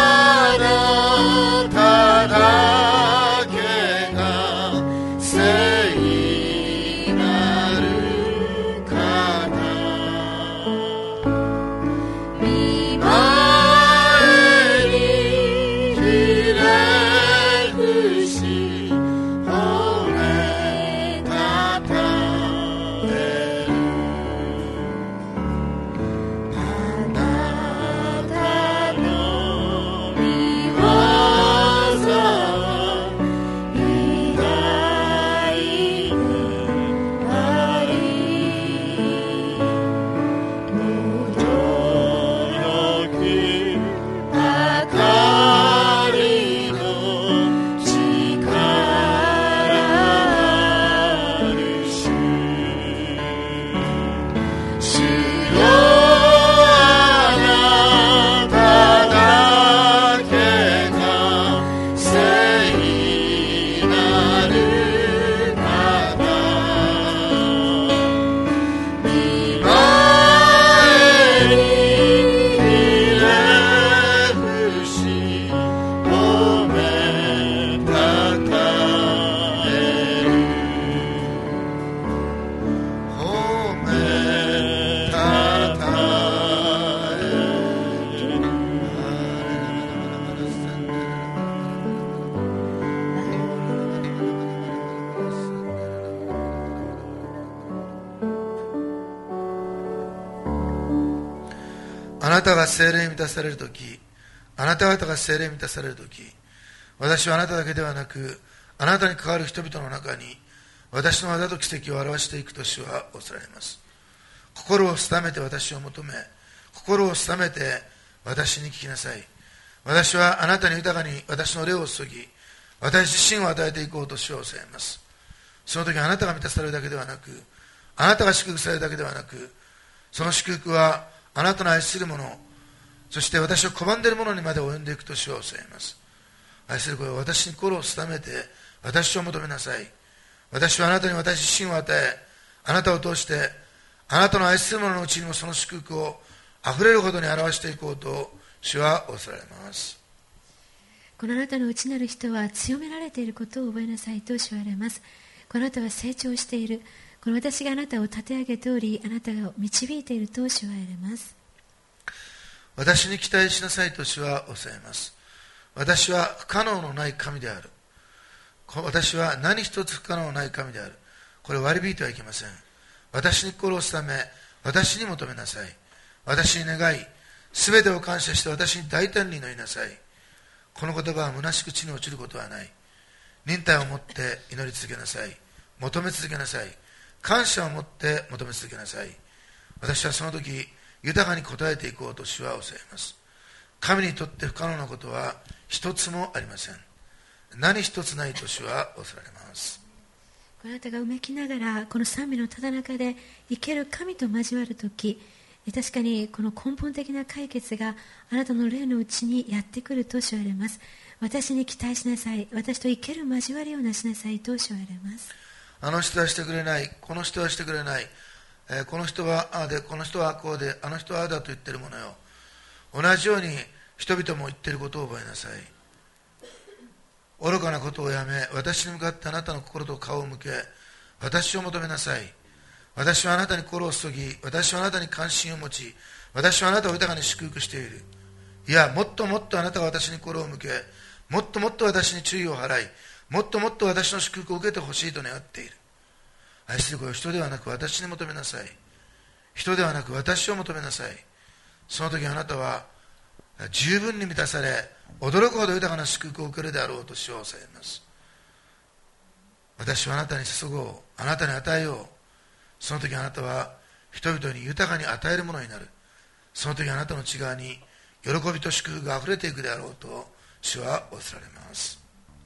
Speaker 5: なたが聖霊に満たされるとき、あなた方が聖霊に満たされるとき、私はあなただけではなく、あなたに関わる人々の中に私の技と奇跡を表していくと主は仰せられます。心を定めて私を求め、心を定めて私に聞きなさい。私はあなたに豊かに私の霊を注ぎ、私自身を与えていこうと主は仰せられます。その時あなたが満たされるだけではなく、あなたが祝福されるだけではなく、その祝福はあなたの愛する者、そして私を拒んでいる者にまで及んでいくと主は仰せられます。愛する子よ、私に心を定めて私を求めなさい。私はあなたに私自身を与え、あなたを通してあなたの愛する者のうちにもその祝福をあふれるほどに表していこうと主は仰せられます。
Speaker 7: このあなたの内なる人は強められていることを覚えなさいと主は言われます。このあなたは成長している。この私があなたを立て上げており、あなたを導いていると主は言われます。
Speaker 5: 私に期待しなさいと主は仰せられます。私は不可能のない神である。私は何一つ不可能のない神である。これを割り引いてはいけません。私に心を定め、私に求めなさい。私に願い、すべてを感謝して私に大胆に祈りなさい。この言葉は虚しく地に落ちることはない。忍耐を持って祈り続けなさい。求め続けなさい。感謝を持って求め続けなさい。私はその時、豊かに応えていこうと主は仰せられます。神にとって不可能なことは一つもありません。何一つないと主は仰せられます。
Speaker 7: あなたがうめきながらこの賛美のただ中で生ける神と交わるとき、確かにこの根本的な解決があなたの霊のうちにやってくると主は言われます。私に期待しなさい。私と生ける交わりをなしなさいと主は言われます。
Speaker 5: あの人はしてくれない、この人はしてくれない、この人はああで、この人はこうで、あの人はああだと言ってるものよ。同じように人々も言っていることを覚えなさい。愚かなことをやめ、私に向かってあなたの心と顔を向け、私を求めなさい。私はあなたに心を注ぎ、私はあなたに関心を持ち、私はあなたを豊かに祝福している。いや、もっともっとあなたが私に心を向け、もっともっと私に注意を払い、もっともっと私の祝福を受けてほしいと願っている。愛する子よ、人ではなく私に求めなさい。人ではなく私を求めなさい。その時あなたは十分に満たされ、驚くほど豊かな祝福を受けるであろうと主は仰せられます。私はあなたに注ごう、あなたに与えよう。その時あなたは人々に豊かに与えるものになる。その時あなたの内側に喜びと祝福があふれていくであろうと主は仰せられます。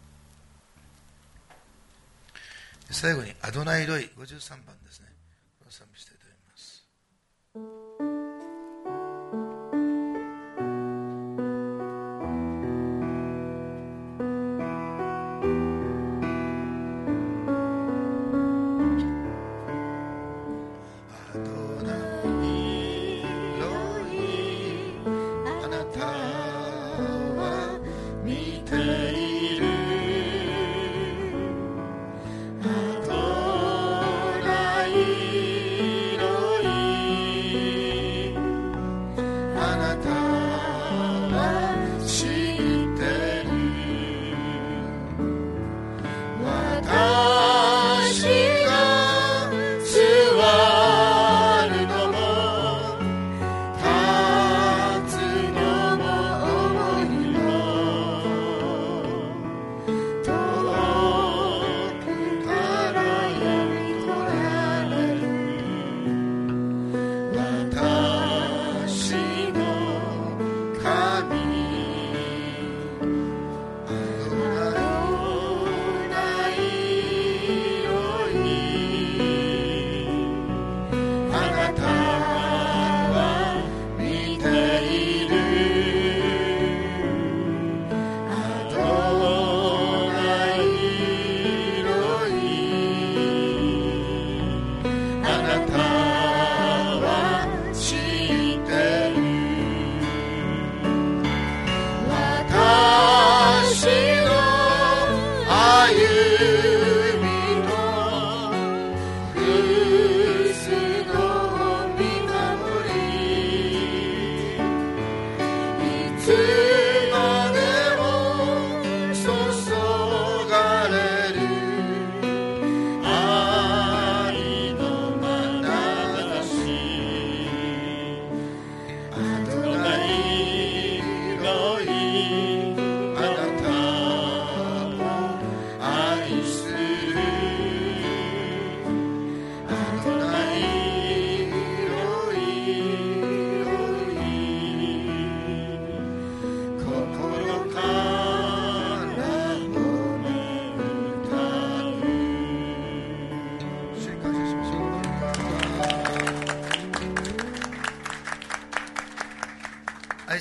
Speaker 5: 最後にアドナイロイ53番ですね。この賛美したいと思います。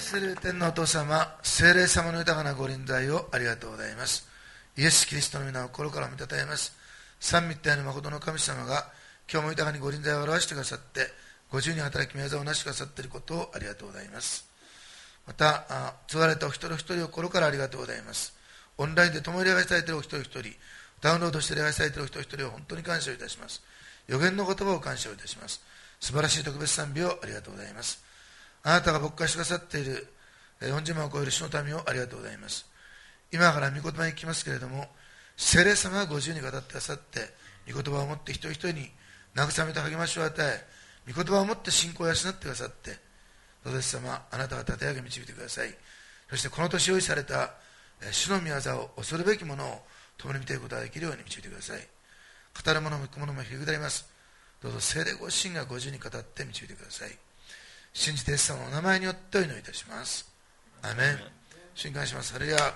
Speaker 5: する天のお父様、聖霊様の豊かなご臨在をありがとうございます。イエス・キリストの皆を心から見たたえます。三位一体の誠の神様が今日も豊かにご臨在を表してくださって、ご自由に働き御業をなしてくださっていることをありがとうございます。また継がれたお一人お一人を心からありがとうございます。オンラインで共に礼拝されているお一人お一人、ダウンロードして礼拝されているお一人お一人を本当に感謝をいたします。予言の言葉を感謝をいたします。素晴らしい特別賛美をありがとうございます。あなたが牧会してくださっている40万を超える主の民をありがとうございます。今から御言葉に聞きますけれども、聖霊様がご自由に語ってくださって、御言葉を持って一人一人に慰めと励ましを与え、御言葉を持って信仰を養ってくださって、どうです様、あなたが立て上げ導いてください。そしてこの年用意された主の御業を恐るべきものを共に見ていくことができるように導いてください。語るものも聞くものも響くだります。どうぞ聖霊ご自身がご自由に語って導いてください。信じてイエス様のお名前によってお祈りいたします。アーメン。主に感謝します。ハレルヤ。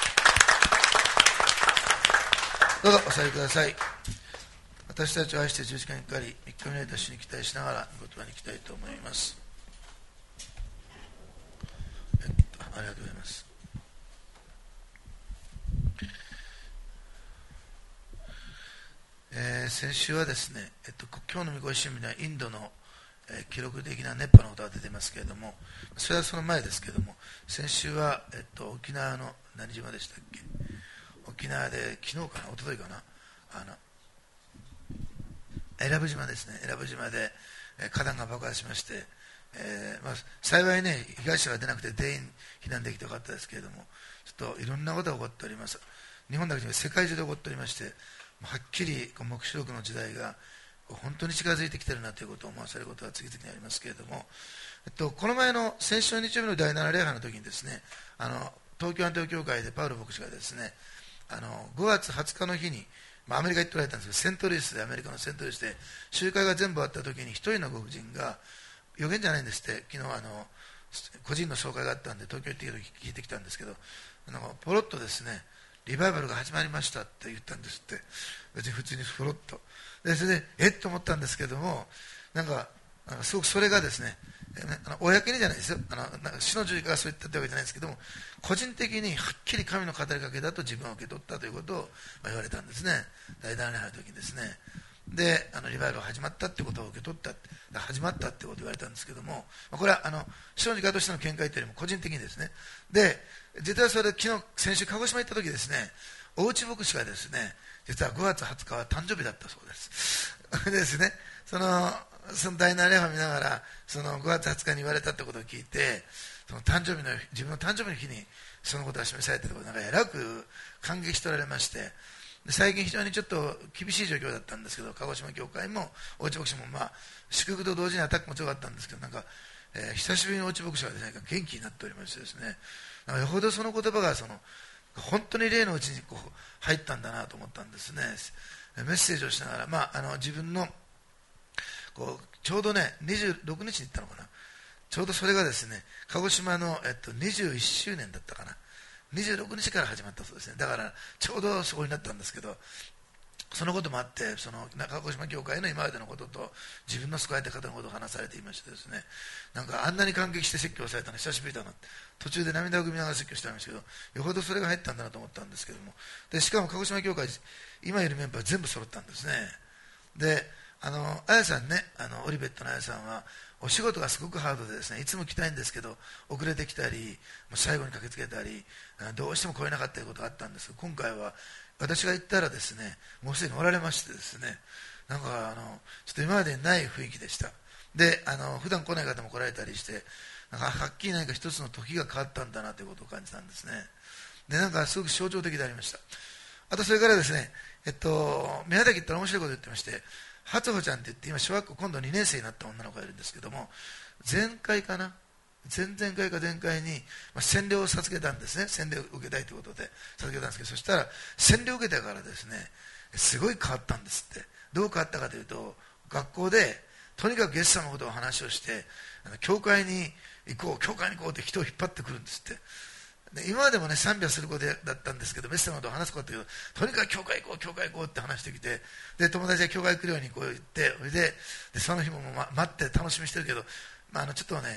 Speaker 5: どうぞお座りください。私たちを愛して十字架にかかり、3日目の主に期待しながら御言葉に行きたいと思います。ありがとうございます。先週はですね、今日の御子新聞ではインドの、記録的な熱波のことが出てますけれども、それはその前ですけれども、先週は、沖縄の何島でしたっけ、沖縄で昨日かな、一昨日かな、伊良部島ですね、伊良部島で、火山が爆発しまして、幸いね、被害者が出なくて全員避難できてよかったですけれども、ちょっといろんなことが起こっております。日本だけじゃなくて世界中で起こっておりまして、はっきり黙示録の時代が本当に近づいてきているなということを思わされることが次々にありますけれども、この前の先週日曜日の第7礼拝の時にですね、東京アンテオ教会でパウロ牧師がですね、5月20日の日に、アメリカ行っておられたんですけど、セントルイスで、アメリカのセントルイスで集会が全部終わった時に一人のご婦人が、予言じゃないんですって、昨日個人の紹介があったんで東京行ってきた時聞いてきたんですけど、ポロッとですね、リバイバルが始まりましたって言ったんですって。別に普通にポロッとで、それでと思ったんですけども、なんかすごくそれがですね、公にじゃないですよ、主の十字架がそう言ったってわけじゃないですけども、個人的にはっきり神の語りかけだと自分を受け取ったということを言われたんですね。第7礼拝の時にですね。で、リバイバルが始まったってことを受け取った、始まったってことを言われたんですけども、これは主の十字架としての見解というよりも個人的にですね。で、実はそれで先週鹿児島行った時ですね、大内牧師がですね、実は5月20日は誕生日だったそうです。ですね、その第7礼拝を見ながら、その5月20日に言われたってことを聞いて、その自分の誕生日の日にそのことが示されていることをえらく感激しておられまして、最近非常にちょっと厳しい状況だったんですけど、鹿児島教会も大内牧師も祝福と同時にアタックも強かったんですけど、久しぶりに大内牧師がですね、元気になっておりましてですね、よほどその言葉が本当に霊のうちに入ったんだなと思ったんですね。メッセージをしながら、自分のちょうどね、26日に行ったのかな、ちょうどそれがですね、鹿児島の、21周年だったかな、26日から始まったそうですね。だからちょうどそこになったんですけど、そのこともあって、鹿児島教会の今までのことと自分の救われた方のことを話されていましてですね、あんなに感激して説教されたの久しぶりだな、途中で涙をぐみながら説教してましたけど、よほどそれが入ったんだなと思ったんですけども、でしかも鹿児島教会今いるメンバー全部揃ったんですね。で、あやさんね、オリベットのあやさんはお仕事がすごくハードでですね、いつも来たいんですけど遅れてきたり、最後に駆けつけたり、どうしても来れなかったということがあったんですが、今回は私が行ったらですね、もうすでにおられましてですね、ちょっと今までにない雰囲気でした。で、普段来ない方も来られたりして、はっきり何か一つの時が変わったんだなということを感じたんですね。で、すごく象徴的でありました。あとそれからですね、宮崎行ったら面白いこと言ってまして、初穂ちゃんって言って今小学校今度2年生になった女の子がいるんですけども、前々回か前回に、洗礼を授けたんですね。洗礼を受けたいということで授けたんですけど、そしたら洗礼を受けてからですね、すごい変わったんですって。どう変わったかというと、学校でとにかくイエス様のことを話をして、教会に行こうって人を引っ張ってくるんですって。で、今までもね、賛美をする子だったんですけど、イエス様のことを話す子だったけど、とにかく教会行こうって話してきて、で、友達が教会来るように言って、それでその日も待って楽しみにしてるけど、ちょっとね、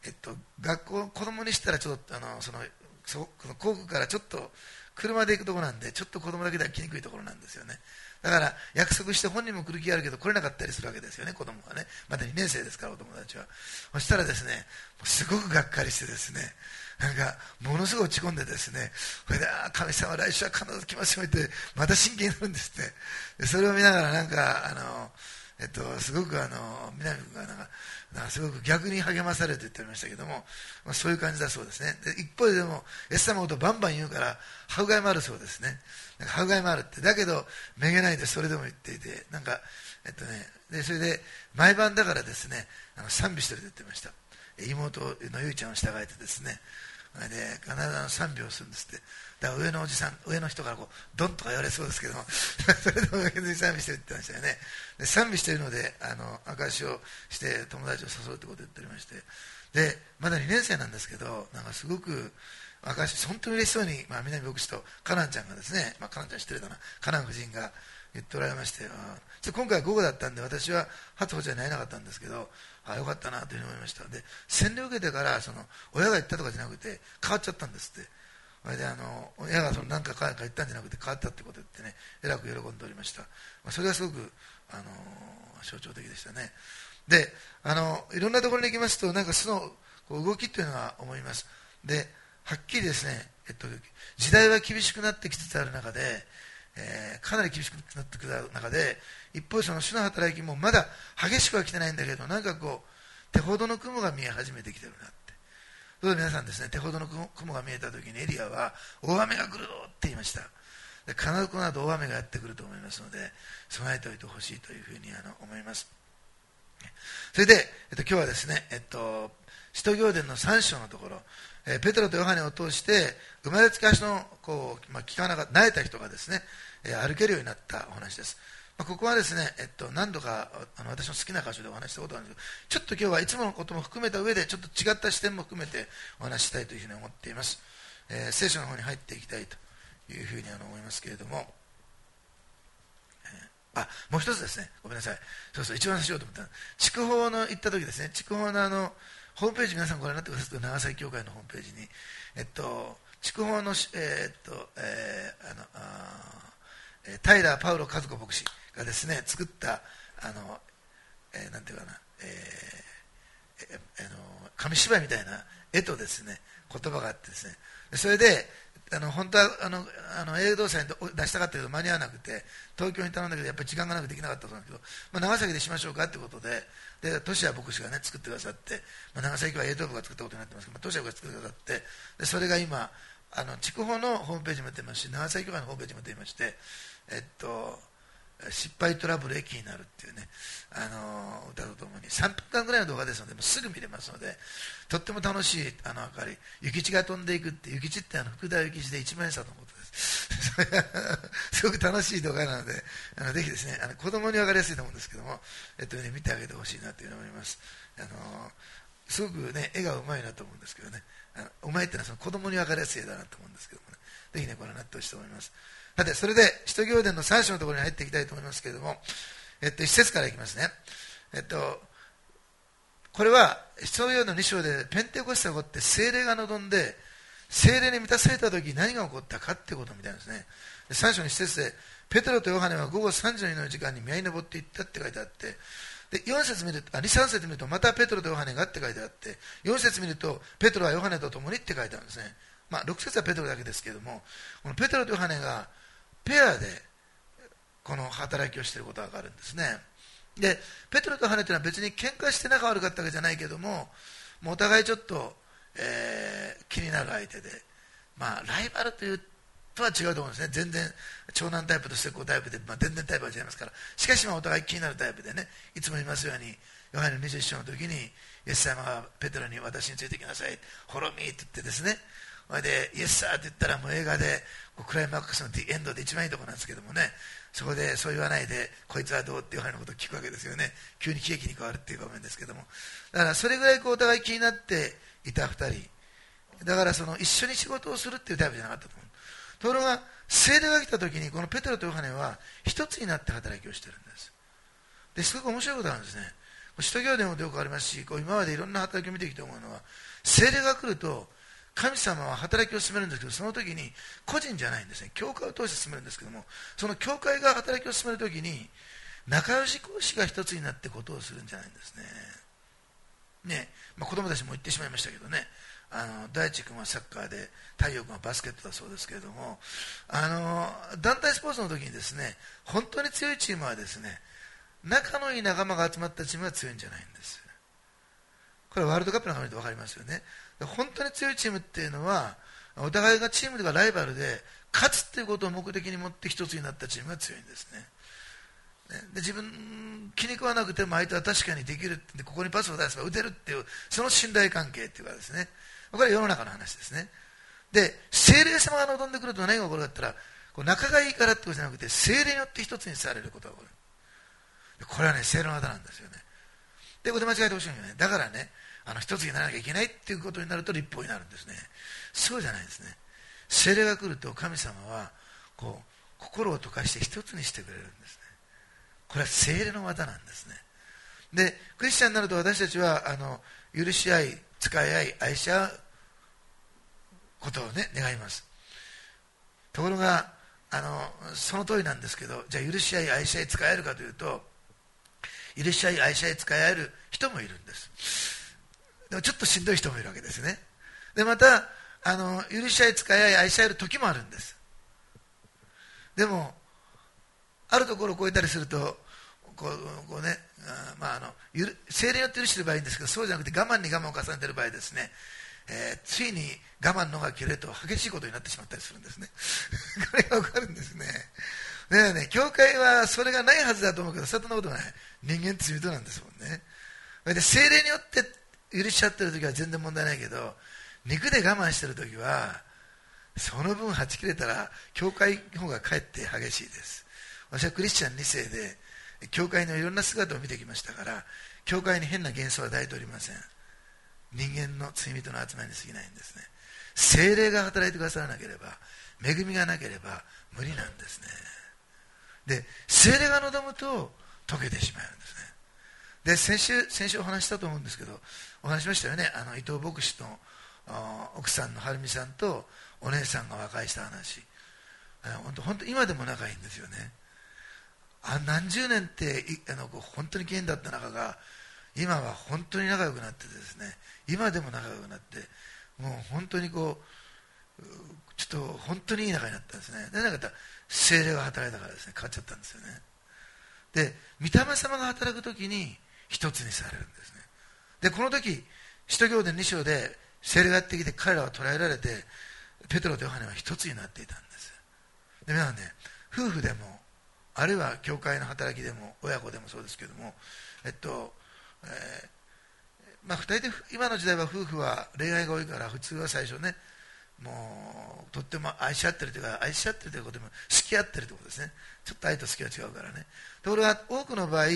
Speaker 5: 学校子供にしたらちょっとその校区からちょっと車で行くところなんで、ちょっと子供だけでは来にくいところなんですよね。だから約束して本人も来る気があるけど来れなかったりするわけですよね、子供はね。まだ2年生ですから、お友達は。そしたらですね、すごくがっかりしてですね、なんかものすごい落ち込んでですね、これで神様来週は必ず来ますよってまた真剣になるんですって。でそれを見ながらなんかすごく南君がなんかすごく逆に励まされると言っておりましたけども、そういう感じだそうですね。で一方でもイエス様のことをバンバン言うから迫害もあるそうですね。なんか迫害もあるって、だけどめげないでそれでも言っていて、なんかでそれで毎晩だからですね、賛美してると言ってました。妹のゆいちゃんを従えてですね、で必ず賛美をするんですって。だから上のおじさん、上の人からこうドンとか言われそうですけどもそれでも別に賛美してるって言ってましたよね。で賛美しているので証しをして友達を誘うってことを言っておりまして、でまだ2年生なんですけど、なんかすごく証し本当に嬉しそうに、南牧師とカナンちゃんがですね、カナンちゃん知ってるかな、カナン夫人が言っておられまして、今回は午後だったんで私は初歩ちゃんに会えなかったんですけど、よかったなというふうに思いました。で洗礼を受けてから親が言ったとかじゃなくて変わっちゃったんですって。それで親が何か言ったんじゃなくて変わったってことを言ってね、えらく喜んでおりました。それがすごく象徴的でしたね。でいろんなところに行きますとなんかその動きというのは思います。ではっきりですね、時代は厳しくなってきつつある中で、かなり厳しくなってくる中で、一方その主の働きもまだ激しくは来てないんだけど、なんか手ほどの雲が見え始めてきてるなって。どうぞ皆さんですね、手ほどの雲が見えたときにエリアは大雨が来るぞって言いました。で必ずこの後大雨がやってくると思いますので、備えておいてほしいというふうに思います。それで、今日はですね、使徒行伝の3章のところ、ペテロとヨハネを通して生まれつき足の聞かなかった慣れた人がですね、歩けるようになったお話です。ここはですね、何度か私の好きな箇所でお話したことがあるんですけど、ちょっと今日はいつものことも含めた上でちょっと違った視点も含めてお話ししたいというふうに思っています。聖書の方に入っていきたいというふうに思いますけれども、もう一つですね、ごめんなさい、一番しようと思った筑豊の行った時ですね、筑豊のホームページ皆さんご覧になってくださると、長崎教会のホームページに筑豊のタイラー・パウロ和子牧師がですね作ったなんていうかな、紙芝居みたいな絵とですね言葉があってですね、それで本当は映像祭に出したかったけど間に合わなくて東京に頼んだけどやっぱり時間がなくてできなかったそうなんですけど、長崎でしましょうかということで、トシヤ牧師がね作ってくださって、長崎は映像部が作ったことになってますけど、トシヤが作ってくださって、でそれが今筑豊のホームページも出てますし、長崎教会のホームページも出てまして、失敗トラブル駅になるっていうね、歌とともに3分間ぐらいの動画ですので、もうすぐ見れますので、とっても楽しい明かり、諭吉が飛んでいくって、諭吉って福田諭吉で一万円札のことです。すごく楽しい動画なので、ぜひですね、子供に分かりやすいと思うんですけども、見てあげてほしいなというふうに思います。すごくね、絵がうまいなと思うんですけどね、うまいっていうのはその子供に分かりやすい絵だなと思うんですけどもね、ぜひね、ご覧になってほしいと思います。さて、それで使徒行伝の3章のところに入っていきたいと思いますけれども、1節からいきますね。これは使徒行伝の2章でペンテコステが起こって聖霊が望んで、聖霊に満たされた時何が起こったかってことみたいですね。3章の1節で、ペテロとヨハネは午後3時の時間に宮に登って行ったって書いてあって、で2、3節見るとまたペテロとヨハネがって書いてあって、4節見るとペテロはヨハネと共にって書いてあるんですね。6節はペテロだけですけれども、このペテロとヨハネがペアでこの働きをしていることが分かるんですね。でペテロとヨハネというのは別に喧嘩して仲悪かったわけじゃないけども、もうお互いちょっと、気になる相手で、ライバルというとは違うと思うんですね。全然長男タイプと石膏タイプで、全然タイプは違いますから、しかしお互い気になるタイプでね、いつも言いますようにヨハネの21章の時にイエス様がペテロに私についてきなさい、フォローミーって言ってですね、それでイエスサーって言ったらもう映画でクライマックスのディエンドで一番いいところなんですけどもね、そこでそう言わないでこいつはどうっていうのことを聞くわけですよね。急に喜劇に変わるっていう場面ですけども、だからそれぐらいお互い気になっていた2人だから、一緒に仕事をするっていうタイプじゃなかったと思う。ところが聖霊が来た時にこのペテロとヨハネは一つになって働きをしているんです。ですごく面白いことなんですね。 使徒行伝もよくありますし、今までいろんな働きを見てきて思うのは、聖霊が来ると神様は働きを進めるんですけど、その時に個人じゃないんですね、教会を通して進めるんですけども、その教会が働きを進める時に仲良し講師が一つになってことをするんじゃないんですね。子供たちも言ってしまいましたけどね、大地君はサッカーで太陽君はバスケットだそうですけれども、団体スポーツの時にですね、本当に強いチームはですね、仲のいい仲間が集まったチームが強いんじゃないんです。これはワールドカップなんか見ると分かりますよね。本当に強いチームっていうのはお互いがチームがライバルで勝つっていうことを目的に持って一つになったチームが強いんですね。で自分気に食わなくても相手は確かにできるって、ここにパスを出せば打てるっていう、その信頼関係っていうかですね、これは世の中の話ですね。で聖霊様が望んでくると何が起こるかって言ったら、こう仲がいいからってことじゃなくて、聖霊によって一つにされることが起こる。これはね、聖霊の技なんですよね。でここで間違えてほしいのよね。だからね、一つにならなきゃいけないっていうことになると立法になるんですね。そうじゃないですね。聖霊が来ると神様はこう心を溶かして一つにしてくれるんですね。これは聖霊の技なんですね。でクリスチャンになると私たちは許し合い、使い合い、愛し合うことをね願います。ところがその通りなんですけど、じゃあ許し合い、愛し合い、使い合えるかというと、許し合い、愛し合い、使い合える人もいるんです。でもちょっとしんどい人もいるわけですね。でまた許し合い、使い合い、愛し合える時もあるんです。でもあるところを超えたりするとこうね、聖霊によって許している場合いいんですけど、そうじゃなくて我慢に我慢を重ねている場合ですね、ついに我慢のが切れると激しいことになってしまったりするんですね。これが分かるんですね。でね、教会はそれがないはずだと思うけど、そんなことない。人間罪人なんですもんね。で聖霊によって許しちゃってる時は全然問題ないけど、肉で我慢してる時はその分はち切れたら教会の方がかえって激しいです。私はクリスチャン2世で教会のいろんな姿を見てきましたから、教会に変な幻想は抱いておりません。人間の罪人の集まりに過ぎないんですね。聖霊が働いてくださらなければ、恵みがなければ無理なんですね。で聖霊が望むと溶けてしまうんですね。で先週お話したと思うんですけど、お話しましたよね。伊藤牧師の奥さんの晴美さんとお姉さんが和解した話。本当今でも仲いいんですよね。何十年って本当に危険だった仲が今は本当に仲良くなってですね、今でも仲良くなって、もう本当にちょっと本当にいい仲になったんですね。でなかったら聖霊が働いたからですね、変わっちゃったんですよね。で御霊様が働く時に一つにされるんですね。でこの時使徒行伝2章で聖霊がやってきて彼らは捕らえられて、ペテロとヨハネは一つになっていたんです。で皆さんね、夫婦でもあるいは教会の働きでも親子でもそうですけども、2人で今の時代は夫婦は恋愛が多いから、普通は最初ね、もうとっても愛し合ってるというか、愛し合ってるということでも好き合ってるということですね。ちょっと愛と好きは違うからね。ところが多くの場合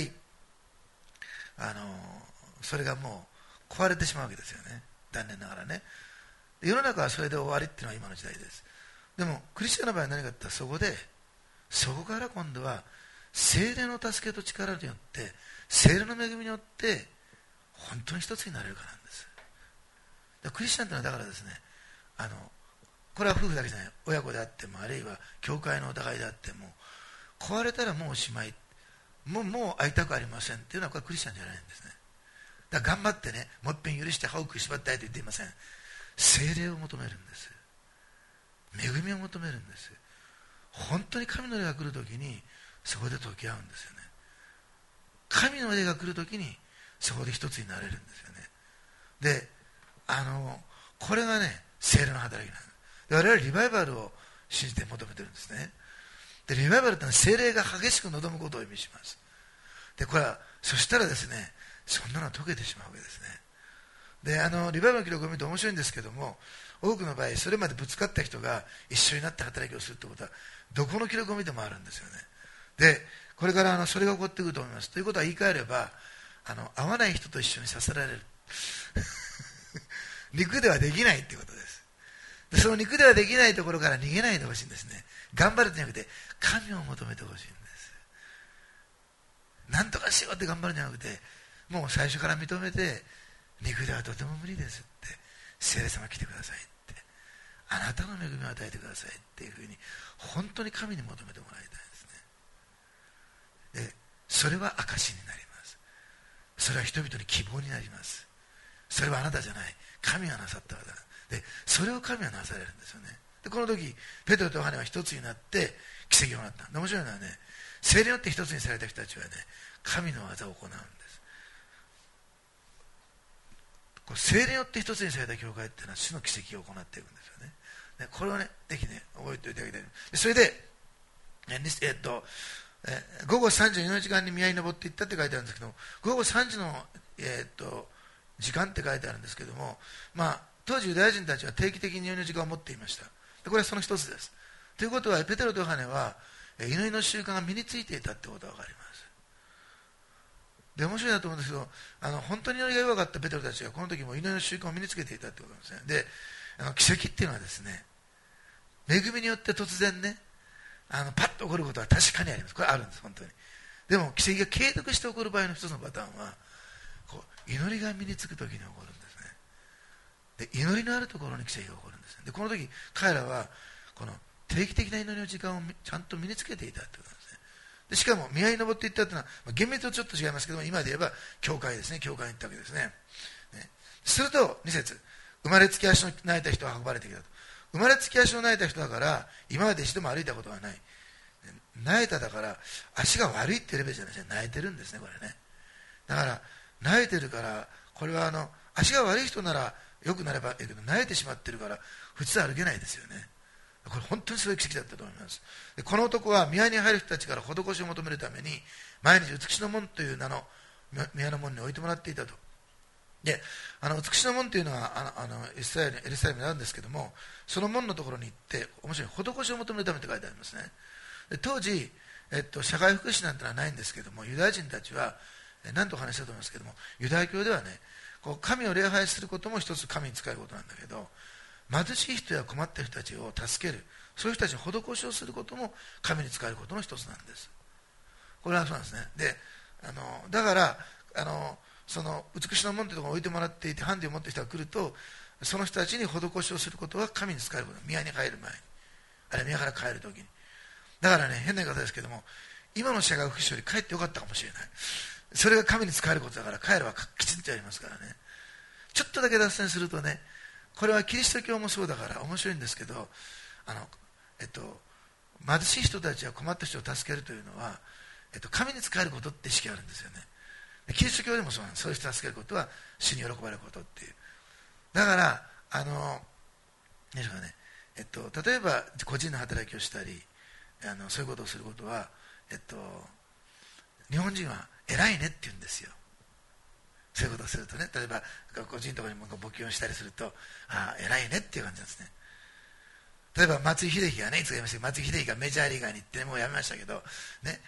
Speaker 5: それがもう壊れてしまうわけですよね、残念ながらね。世の中はそれで終わりっていうのは今の時代です。でもクリスチャンの場合は何かって言ったら、そこから今度は聖霊の助けと力によって、聖霊の恵みによって本当に一つになれるかなんです。クリスチャンというのはだからですね、これは夫婦だけじゃない、親子であっても、あるいは教会のお互いであっても、壊れたらもうおしまい、もう会いたくありませんっていうのはこれはクリスチャンじゃないんですね。だから頑張ってね、もう一遍許して歯を食いしばったいと言っていません。聖霊を求めるんです。恵みを求めるんです。本当に神の霊が来るときにそこで溶け合うんですよね。神の霊が来るときにそこで一つになれるんですよね。でこれがね、聖霊の働きなんです。で我々リバイバルを信じて求めてるんですね。でリバイバルというのは聖霊が激しく望むことを意味します。でこれはそしたらですね、そんなのは溶けてしまうわけですね。でリバイバルの記録を見ると面白いんですけども、多くの場合それまでぶつかった人が一緒になって働きをするということはどこの記録を見てもあるんですよね。でこれからそれが起こってくると思います。ということは言い換えれば合わない人と一緒にさせられる肉ではできないということです。でその肉ではできないところから逃げないでほしいんですね。頑張るんじゃなくて神を求めてほしいんです。なんとかしようって頑張るんじゃなくて、 もう最初から認めて、肉ではとても無理ですって、聖霊様来てくださいって、あなたの恵みを与えてくださいっていうふうに本当に神に求めてもらいたいですね。でそれは証になります。それは人々に希望になります。それはあなたじゃない、神がなさったわけだ。でそれを神はなされるんですよね。でこの時ペテロとヨハネは一つになって奇跡を行った。で面白いのはね、聖霊によって一つにされた人たちはね、神の技を行うんです。聖霊によって一つにされた教会っていうのは主の奇跡を行っていくんですよね。でこれをね、ぜひね、覚えておいてあげたい。それで、午後3時の時間に宮に登っていったって書いてあるんですけど、午後3時の、時間って書いてあるんですけども、当時ユダヤ人たちは定期的に祈りの時間を持っていました。でこれはその一つです。ということはペテロとヨハネは祈りの習慣が身についていたということが分かります。で面白いなと思うんですけど、本当に祈りが弱かったペテロたちがこの時も祈りの習慣を身につけていたということなんですね。で奇跡っていうのはですね、恵みによって突然ね、パッと起こることは確かにあります。これあるんです、本当に。でも奇跡が継続して起こる場合の一つのパターンは、祈りが身につく時に起こるんですね。で祈りのあるところに奇跡が起こるんです。でこの時彼らはこの定期的な祈りの時間をちゃんと身につけていたということなんですね。でしかも宮に登っていったというのは、厳密とちょっと違いますけども、今で言えば教会ですね。教会に行ったわけですね。すると2節、生まれつき足の泣いた人は運ばれてきたと。生まれつき足の泣いた人だから今まで一度も歩いたことがない。泣いただから足が悪いってレベルじゃないですね。泣いてるんですね、これね。だから泣いてるから、これは足が悪い人ならよくなればいいけど、泣いてしまってるから普通歩けないですよね。これ本当にそういう奇跡だったと思います。でこの男は宮に入る人たちから施しを求めるために毎日美しの門という名の宮の門に置いてもらっていたと。で美しの門というのはエルサレムにあるんですけども、その門のところに行って面白い施しを求めるためって書いてありますね。で当時、社会福祉なんてのはないんですけども、ユダヤ人たちは何とお話したと思いますけども、ユダヤ教ではね、神を礼拝することも一つ神に仕えることなんだけど、貧しい人や困った人たちを助ける、そういう人たちに施しをすることも神に仕えることの一つなんです。これはそうなんですね。でだからその美しの門というところに置いてもらっていて、ハンデを持っている人が来ると、その人たちに施しをすることは神に仕えること、宮に帰る前に、あるいは宮から帰るときに。だからね、変な言い方ですけども、今の社会福祉より帰ってよかったかもしれない。それが神に仕えることだから、彼らはきちんとやりますからね。ちょっとだけ脱線するとね、これはキリスト教もそうだから面白いんですけど、貧しい人たちや困った人を助けるというのは、神に仕えることって意識があるんですよね。キリスト教でもそうなんです。そういう人を助けることは主に喜ばれることっていう。だから何でしょうかね、例えば個人の働きをしたりそういうことをすることは、日本人は偉いねって言うんですよ。そういうことをするとね、例えば個人のところにも募金をしたりすると、偉いねっていう感じなんですね。例えば松井秀喜がね、いつか言いましたけど、松井秀喜がメジャーリーガーに行って、もうやめましたけどね、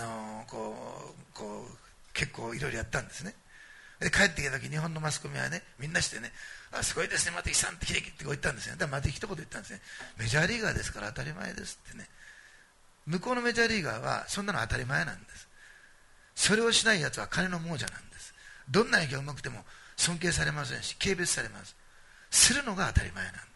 Speaker 5: 結構いろいろやったんですね。で帰ってきた時、日本のマスコミはね、みんなしてね、すごいですね、松井さんって秀喜って言ったんですよ。だから松井一言言ったんですね。メジャーリーガーですから当たり前ですってね。向こうのメジャーリーガーはそんなの当たり前なんです。それをしないやつは金の亡者なんです。どんなにうまくても尊敬されませんし、軽蔑されます。するのが当たり前なんです。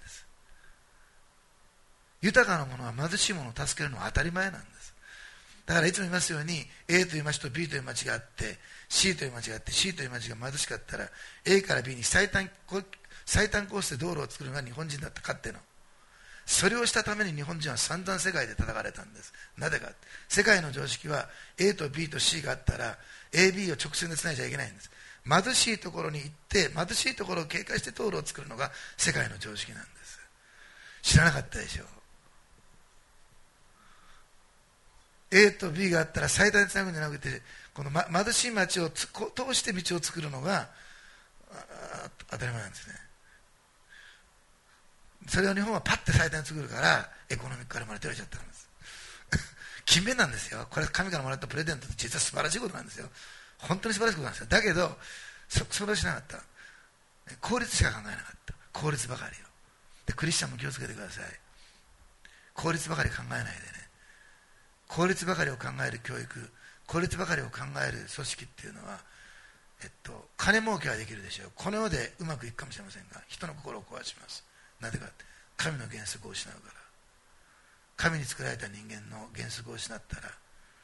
Speaker 5: 豊かな者は貧しい者を助けるのは当たり前なんです。だからいつも言いますように、 A という町と B という町があって、 C という町があって、 C という町が貧しかったら A から B に最短コースで道路を作るのが日本人だったかっての。それをしたために日本人は散々世界で叩かれたんです。なぜか、世界の常識は A と B と C があったら AB を直線でつないじゃいけないんです。貧しいところに行って貧しいところを警戒して道路を作るのが世界の常識なんです。知らなかったでしょう。 A と B があったら最短でつなぐんじゃなくて、この、貧しい町を通して道を作るのが当たり前なんですね。それを日本はパッて最短に作るからエコノミックから生まれてられちゃったんです。勤勉なんですよ。これは神からもらったプレゼントって実は素晴らしいことなんですよ。本当に素晴らしいことなんですよ。だけどそれをしなかった。効率しか考えなかった。効率ばかりを。でクリスチャンも気をつけてください。効率ばかり考えないでね。効率ばかりを考える教育、効率ばかりを考える組織っていうのは金儲けはできるでしょう。この世でうまくいくかもしれませんが、人の心を壊します。なぜかって、神の原則を失うから。神に作られた人間の原則を失ったら、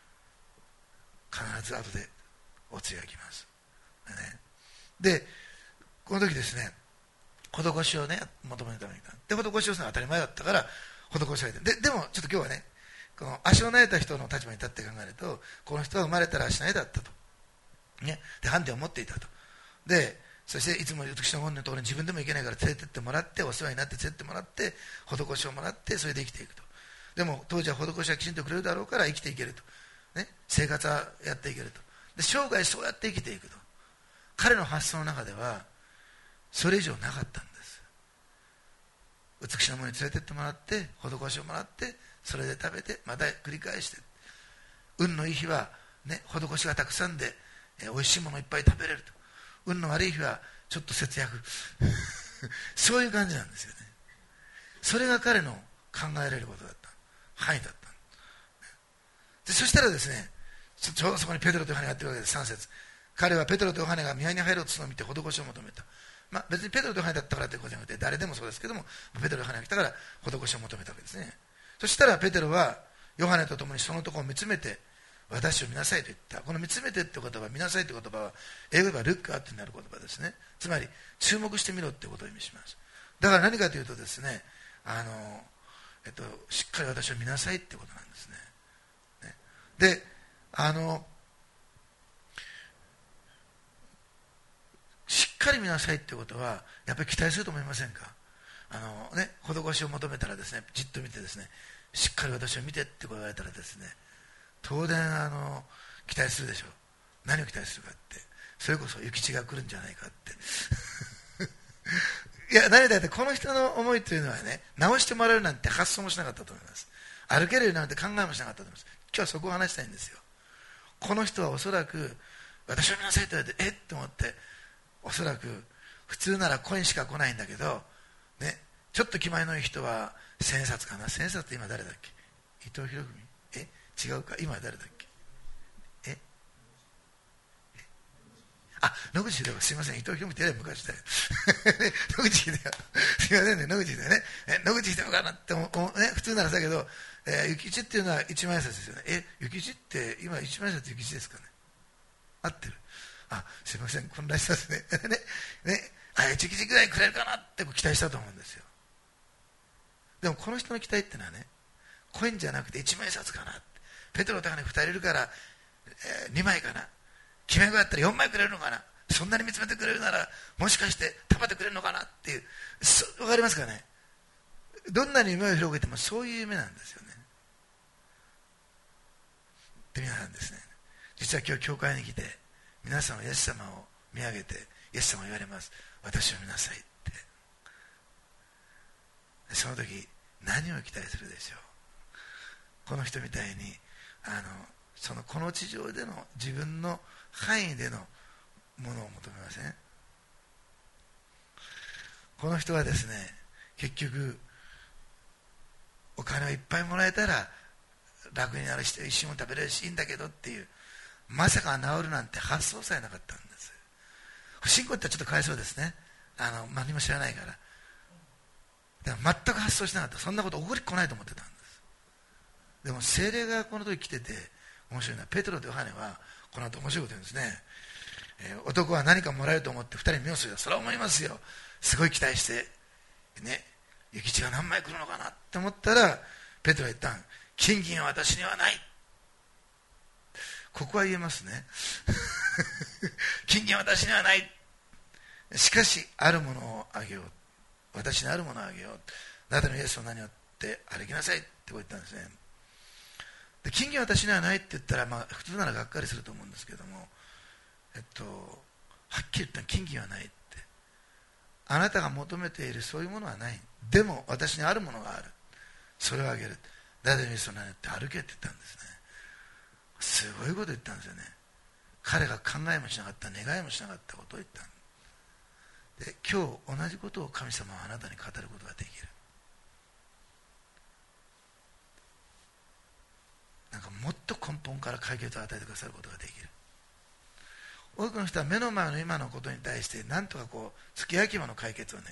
Speaker 5: 必ず後でおつやが来ます。で、この時ですね、施しをね、求めるために来た。で、施しをするのは当たり前だったから、施されて。でも、ちょっと今日はね、この足の苗えた人の立場に立って考えると、この人は生まれたら足の苗だったと。ね。で、ハンデを持っていたと。で、そしていつも私の本のところに自分でも行けないから連れてってもらって、お世話になって連れてってもらって、施しをもらって、それで生きていくと。でも、当時は施しはきちんとくれるだろうから生きていけると。ね。生活はやっていけると。で、生涯そうやって生きていくと。彼の発想の中では、それ以上なかったんです。美しいものに連れてってもらって、施しをもらって、それで食べて、また繰り返して。運のいい日は、ね、施しがたくさんで、美味しいものをいっぱい食べれると。運の悪い日は、ちょっと節約。そういう感じなんですよね。それが彼の考えられることだった。範囲だった。でそしたらですね、ちょうどそこにペテロとヨハネがやってるわけです。3節。彼はペテロとヨハネが宮に入ろうとするのを見て施しを求めた。まあ、別にペテロとヨハネだったからということじゃなくて、誰でもそうですけども、ペテロとヨハネが来たから施しを求めたわけですね。そしたらペテロはヨハネと共にそのところを見つめて、私を見なさいと言った。この見つめてって言葉、見なさいって言葉は、英語ではルックアットになる言葉ですね。つまり、注目してみろってことを意味します。だから何かというとですね、しっかり私を見なさいってことなんですね。で、しっかり見なさいってことは、やっぱり期待すると思いませんか？施しを求めたらですね、じっと見てですね、しっかり私を見てって言われたらですね、当然期待するでしょう。何を期待するかって、それこそ諭吉が来るんじゃないかっていや、何だってこの人の思いというのはね、直してもらえるなんて発想もしなかったと思います。歩けるようになんて考えもしなかったと思います。今日はそこを話したいんですよ。この人はおそらく、私を見なさいと言われて、って思って、おそらく普通ならコインしか来ないんだけど、ね、ちょっと気前のいい人は千円札かな。千円札って今誰だっけ？伊藤博文？違うか、今は誰だっけ？野口秀夫、すいません、伊藤博文って昔だよ野口秀夫、すいませんね、野口秀夫ね、野口秀夫かなって普通ならだけど、諭吉っていうのは一万円札ですよね。諭吉って今一万円札諭吉ですかね。合ってる。すいません、混乱したですね諭吉ぐらいくれるかなって期待したと思うんですよ。でもこの人の期待ってのはね、コインじゃなくて一万円札かなって。ペトロとヨハネ2人いるから、2枚かな。決め子やったら4枚くれるのかな。そんなに見つめてくれるなら、もしかして食べてくれるのかなっていう、わかりますかね。どんなに夢を広げてもそういう夢なんですよね。で、皆さんですね、実は今日教会に来て、皆さんはイエス様を見上げて、イエス様は言われます。私を見なさいって。その時、何を期待するでしょう。この人みたいに、この地上での自分の範囲でのものを求めません？この人はですね、結局お金をいっぱいもらえたら楽になるし、一緒に食べれるしいいんだけどっていう、まさか治るなんて発想さえなかったんです。不信仰ってちょっとかわいそうですね。何も知らないから。でも全く発想しなかった。そんなこと起こりっこないと思ってたんです。でも聖霊がこの時来てて面白いのは、ペテロとヨハネはこの後面白いこと言うんですね。男は何かもらえると思って2人に目をするよ。それは思いますよ。すごい期待してね、諭吉が何枚来るのかなって思ったら、ペテロは言ったん、金銀は私にはない。ここは言えますね金銀は私にはない。しかしあるものをあげよう。私にあるものをあげよう。あなたのイエスの名によって歩きなさいってこう言ったんですね。で、金銀は私にはないって言ったら、普通ならがっかりすると思うんですけども、はっきり言ったら金銀はないって。あなたが求めているそういうものはない。でも私にあるものがある。それをあげる。あなたのイエスの名によって歩けって言ったんですね。すごいこと言ったんですよね。彼が考えもしなかった、願いもしなかったことを言ったんで、今日同じことを神様はあなたに語ることができる。なんかもっと根本から解決を与えてくださることができる。 多くの人は目の前の今のことに対してなんとかこう月焼き場の解決を願う。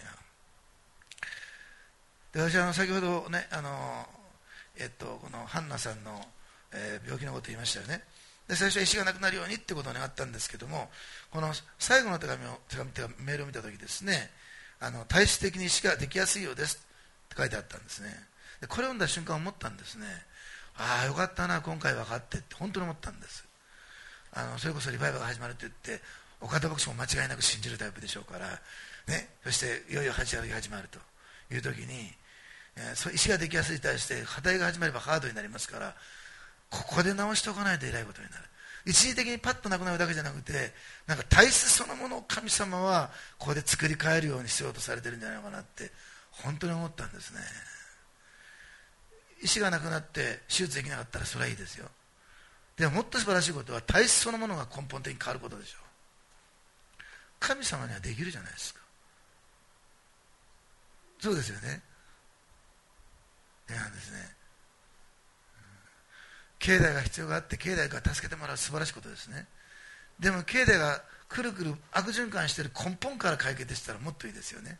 Speaker 5: で、私は先ほどね、このハンナさんの、病気のことを言いましたよね。で、最初は石がなくなるようにってことを願ったんですけども、この最後の手紙メールを見たときですね、体質的に石ができやすいようですって書いてあったんですね。で、これを読んだ瞬間思ったんですね。ああ、よかったな、今回分かってって本当に思ったんです。それこそリバイバルが始まるって言って岡田牧師も間違いなく信じるタイプでしょうから、ね、そしていよいよ始まるという時に、石ができやすいに対して課題が始まればハードになりますから、ここで直しておかないとえらいことになる。一時的にパッとなくなるだけじゃなくて、なんか体質そのものを神様はここで作り変えるようにしようとされてるんじゃないのかなって本当に思ったんですね。石がなくなって手術できなかったらそれはいいですよ。でももっと素晴らしいことは体質そのものが根本的に変わることでしょう。神様にはできるじゃないですか。そうですよね。なんですね。境内が必要があって境内から助けてもらう素晴らしいことですね。でも境内がくるくる悪循環している根本から解決したらもっといいですよね。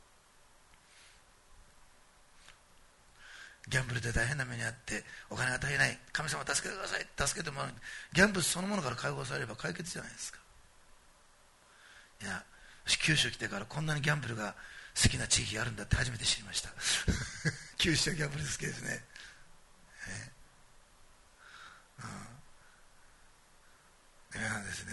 Speaker 5: ギャンブルで大変な目にあってお金が足りない、神様助けてください、助けてもらう。ギャンブルそのものから解放されれば解決じゃないですか。いや、九州来てからこんなにギャンブルが好きな地域があるんだって初めて知りました九州はギャンブル好きですね。なんですね。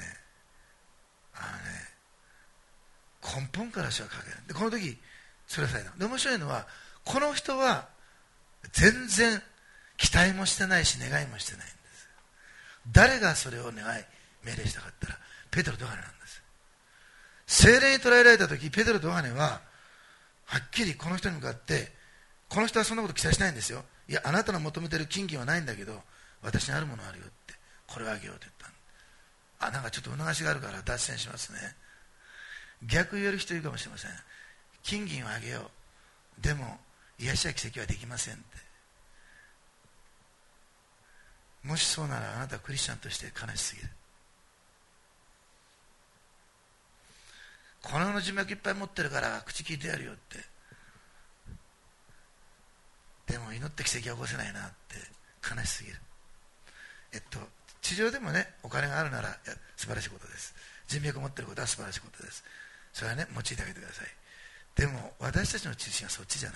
Speaker 5: 根本から主はかける。で、この時それされた。で、面白いのはこの人は全然期待もしてないし願いもしてないんです。誰がそれを願い命令したかったらペテロとヨハネなんです。聖霊に捉えられた時、ペテロとヨハネははっきりこの人に向かって、この人はそんなこと期待しないんですよ。いや、あなたの求めてる金銀はないんだけど私にあるものあるよって、これをあげようと言ったん。なんかちょっと促しがあるから脱線しますね。逆言える人いるかもしれません。金銀をあげよう、でも癒しや奇跡はできませんって。もしそうならあなたはクリスチャンとして悲しすぎる。この世の人脈いっぱい持ってるから口聞いてやるよって、でも祈って奇跡は起こせないなって悲しすぎる。地上でもね、お金があるなら素晴らしいことです。人脈を持っていることは素晴らしいことです。それはね、用いてあげてください。でも私たちの中心はそっちじゃない。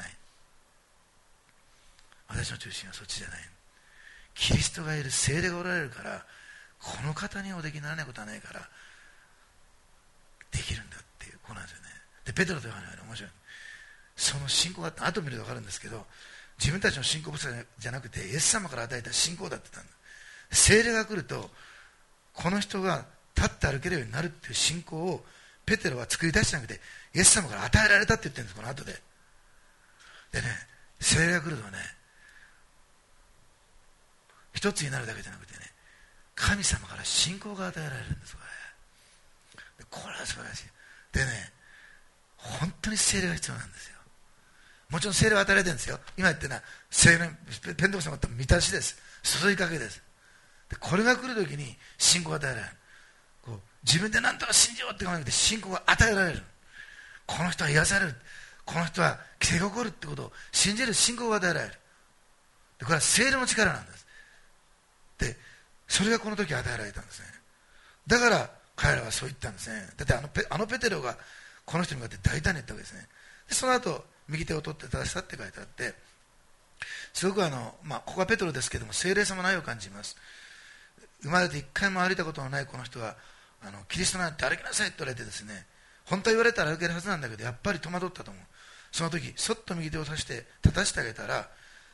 Speaker 5: 私の中心はそっちじゃない。キリストがいる、聖霊がおられるから、この方におできにならないことはないからできるんだっていう、こうなんですよね。で、ペテロとヨハネはね、面白い。その信仰があって、後見ると分かるんですけど、自分たちの信仰不足じゃなくてイエス様から与えた信仰だって言ったんだ。聖霊が来るとこの人が立って歩けるようになるっていう信仰をペテロは作り出してなくて、イエス様から与えられたって言ってるんです、この後で。でね、聖霊が来るとね、一つになるだけじゃなくてね、神様から信仰が与えられるんです。これは素晴らしい。でね、本当に聖霊が必要なんですよ。もちろん聖霊は与えられてるんですよ。今言ってるのは聖霊、ペンテコステの満たしです。注ぎかけです。で、これが来るときに信仰が与えられる。自分で何とか信じようって考えなくて信仰が与えられる。この人は癒される、この人は奇跡が起こるってことを信じる信仰が与えられる。で、これは聖霊の力なんです。で、それがこの時与えられたんですね。だから彼らはそう言ったんですね。だってあのペテロがこの人に向かって大胆に言ったわけですね。で、その後右手を取って正したって書いてあって、すごくここはペテロですけども、聖霊様の愛を感じます。生まれて一回も歩いたことのないこの人はキリストなんて歩きなさいって言われてですね、本当は言われたら歩けるはずなんだけど、やっぱり戸惑ったと思う。その時そっと右手を差して立たせてあげたら、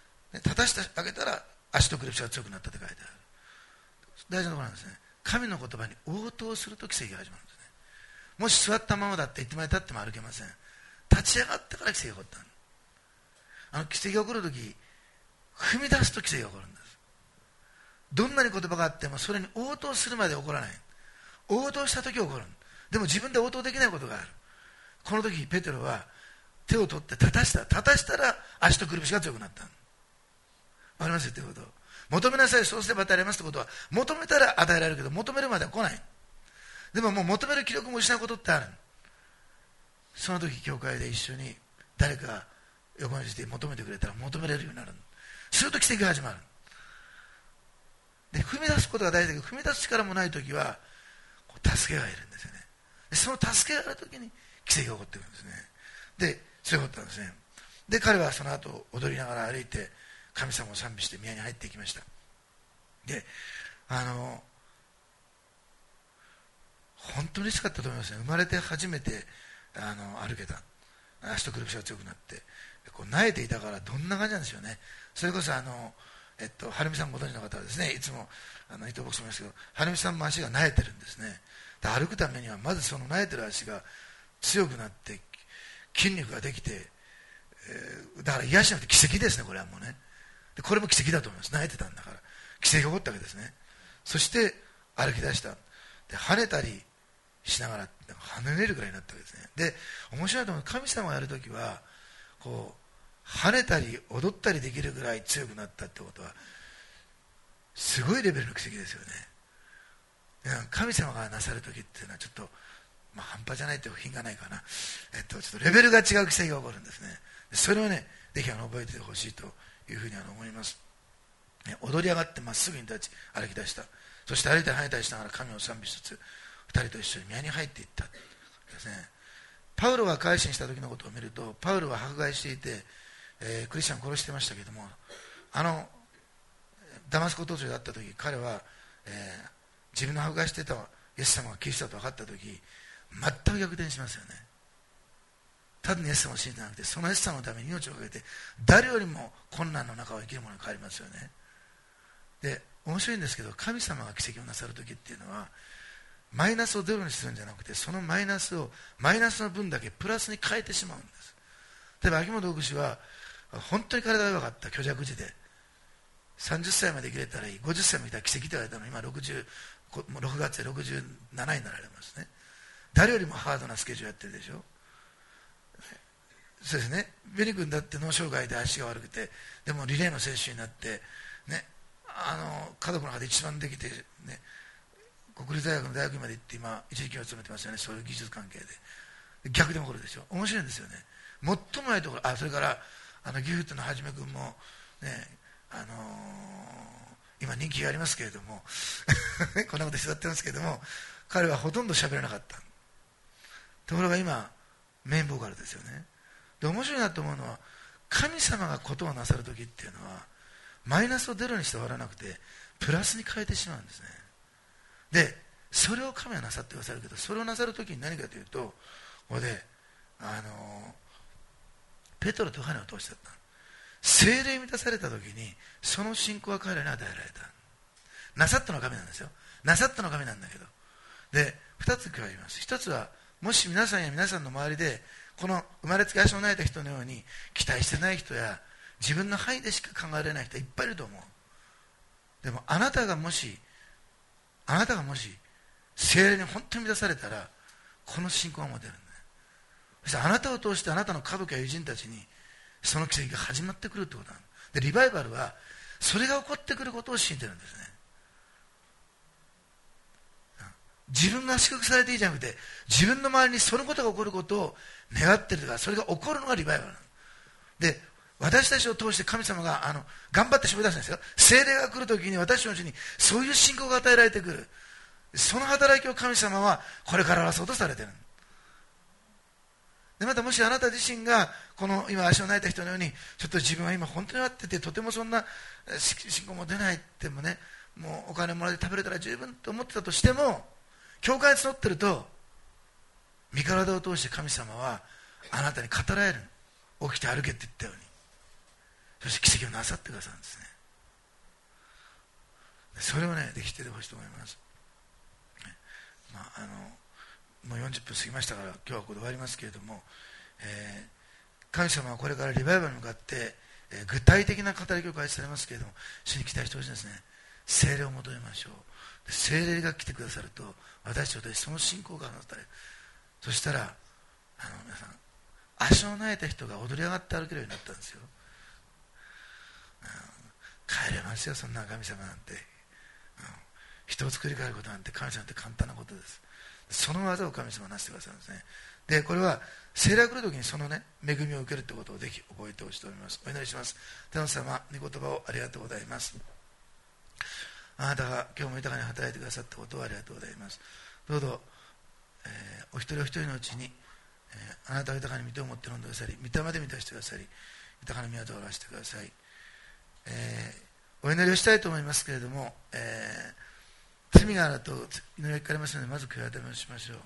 Speaker 5: 足とくるぶしが強くなったって書いてある。大事なところなんですね。神の言葉に応答すると奇跡が始まるんですね。もし座ったままだっていつまで経っても歩けません。立ち上がってから奇跡が起こった。奇跡が起こるとき、踏み出すと奇跡が起こるんです。どんなに言葉があってもそれに応答するまで起こらない。応答したとき起こる。でも自分で応答できないことがある。この時ペテロは手を取って立たしたら足とくるぶしが強くなった。わかりますよってこと。求めなさい、そうすれば与えられますってことは、求めたら与えられるけど求めるまでは来ない。 でももう求める気力も失うことってある。その時教会で一緒に誰かが横にして求めてくれたら求めれるようになる。すると奇跡が始まる。で踏み出すことが大事だけど、踏み出す力もない時はこう助けがいるんですよね。でその助けがある時に奇跡が起こってくるんですね。でそういうことなんですね。で彼はその後踊りながら歩いて神様を賛美して宮に入っていきました。で本当に嬉しかったと思いますね。生まれて初めて歩けた。足とくるぶしが強くなってこう萎えていたからどんな感じなんですよね。それこそはるみさんご存知の方はですね、いつも伊藤牧師も言いますけど、はるみさんも足が萎えてるんですね。で歩くためにはまずその萎えてる足が強くなって筋肉ができて、だから癒しなくて奇跡ですね。これはもうね。でこれも奇跡だと思います。萎えてたんだから奇跡が起こったわけですね。そして歩き出した。で跳ねたりしながら跳ねれるぐらいになったわけですね。で面白いと思う。神様がやるときはこう跳ねたり踊ったりできるぐらい強くなったってことはすごいレベルの奇跡ですよね。神様がなさるときっていうのはちょっと、半端じゃないという品がないかな、ちょっとレベルが違う奇跡が起こるんですね。それをねぜひ覚えてほしいというふうに思います。踊り上がってまっすぐに立ち歩き出した。そして歩いたり跳ねたりしながら神を賛美しつつ2人と一緒に宮に入っていったですね。パウロが改心した時のことを見ると、パウロは迫害していて、クリスチャンを殺してましたけども、ダマスコ途中だった時彼は、自分の迫害していたイエス様がキリストだと分かった時全く逆転しますよね。ただにイエス様を信じてなくて、そのイエス様のために命を懸けて誰よりも困難の中を生きるものに変わりますよね。で面白いんですけど、神様が奇跡をなさる時っていうのはマイナスをゼロにするんじゃなくて、そのマイナスをマイナスの分だけプラスに変えてしまうんです。例えば秋元牧師は本当に体が弱かった、虚弱児で30歳まで生きれたらいい、50歳まで来たら奇跡と言われたのに今6月で67になられますね。誰よりもハードなスケジュールやってるでしょ。そうですね。ベニ君だって脳障害で足が悪くて、でもリレーの選手になってね、家族の中で一番できてね、国立大学の大学院まで行って今一時期を務めてますよね。そういう技術関係で逆でも起こるでしょ。面白いんですよね。最もないところ、それからギフトのはじめ君もね、今人気がありますけれどもこんなこと手伝ってますけれども、彼はほとんど喋らなかった。ところが今メインボーカルですよね。で面白いなと思うのは、神様がことをなさる時っていうのはマイナスをゼロにして終わらなくてプラスに変えてしまうんですね。でそれを神はなさってくださるけど、それをなさる時に何かというと、ここでペトロとヨハネを通してだった。聖霊に満たされた時にその信仰は彼らに与えられた。なさったのは神なんですよ。なさったのは神なんだけど、で2つ加えます。1つは、もし皆さんや皆さんの周りでこの生まれつき足のない人のように期待してない人や自分の範囲でしか考えられない人はいっぱいいると思う。でもあなたがもし聖霊に本当に満たされたらこの信仰が持てるんだよ。そしてあなたを通してあなたの家族や友人たちにその奇跡が始まってくるってことなんで、リバイバルはそれが起こってくることを信じてるんですね。自分が祝福されていいじゃなくて、自分の周りにそのことが起こることを願っているとか、それが起こるのがリバイバルなんで、私たちを通して神様が頑張って絞り出すんですよ。聖霊が来るときに私のうちにそういう信仰が与えられてくる。その働きを神様はこれから表そうとされている。でまたもしあなた自身がこの今足を泣いた人のように、ちょっと自分は今本当に待ってて、とてもそんな信仰も出ないってもね、もうお金もらって食べれたら十分と思ってたとしても、教会に集ってると身体を通して神様はあなたに語られる。起きて歩けって言ったように、そして奇跡をなさってくださるんですね。それをね、できてほしいと思います。もう40分過ぎましたから今日はここで終わりますけれども、神様はこれからリバイバルに向かって、具体的な語りを開始されますけれども、主に期待してほしいですね。聖霊を求めましょう。聖霊が来てくださると私たちその信仰がなされる。そしたら皆さん、足の萎えた人が踊り上がって歩けるようになったんですよ。帰れますよ、そんな神様なんて。人を作り変えることなんて神様って簡単なことです。 その技を神様はなしてくださるんですね。でこれは聖霊が来るときにそのね恵みを受けるということをぜひ覚えてほしいと思います。お祈りします。天の様、御言葉をありがとうございます。あなたが今日も豊かに働いてくださったことをありがとうございます。どうぞ、お一人お一人のうちに、あなたを豊かに見てを持って飲んでくださり、御霊で満たしてくださり、豊かな宮を表してください。お祈りをしたいと思いますけれども、罪があると祈りが聞かれますので、まず悔い改めをしましょう。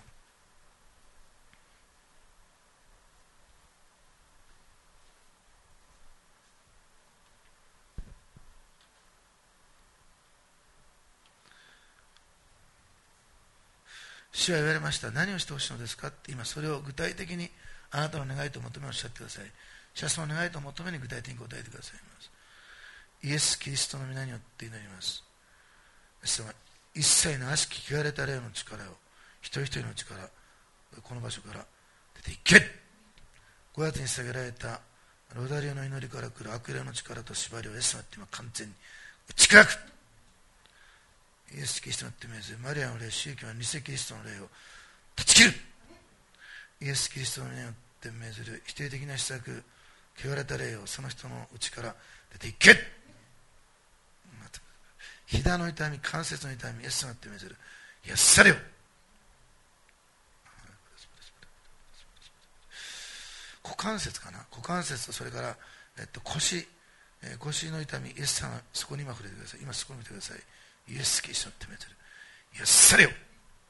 Speaker 5: 主は言われました。何をしてほしいのですかって、今それを具体的にあなたの願いと求めをおっしゃってください。主はその願いと求めに具体的に答えてくださいます。イエス・キリストの皆によって祈ります。一切の悪しき汚れた霊の力を一人一人の力、この場所から出ていけ。5月に捧げられたロダリオの祈りから来る悪霊の力と縛りをイエス様って今完全に打ち砕く。イエス・キリストによって命ずるマリアの霊、宗教は偽キリストの霊を断ち切る。イエス・キリストの皆によって命ずる否定的な施策、汚れた霊をその人の内から出ていけ。膝の痛み、関節の痛み、イエス様によって命ずる癒されよ。股関節かな、股関節とそれから、腰の痛み、イエス様そこに今触れてください。今そこに見てください。イエス・キリストによって命ずる癒されよ。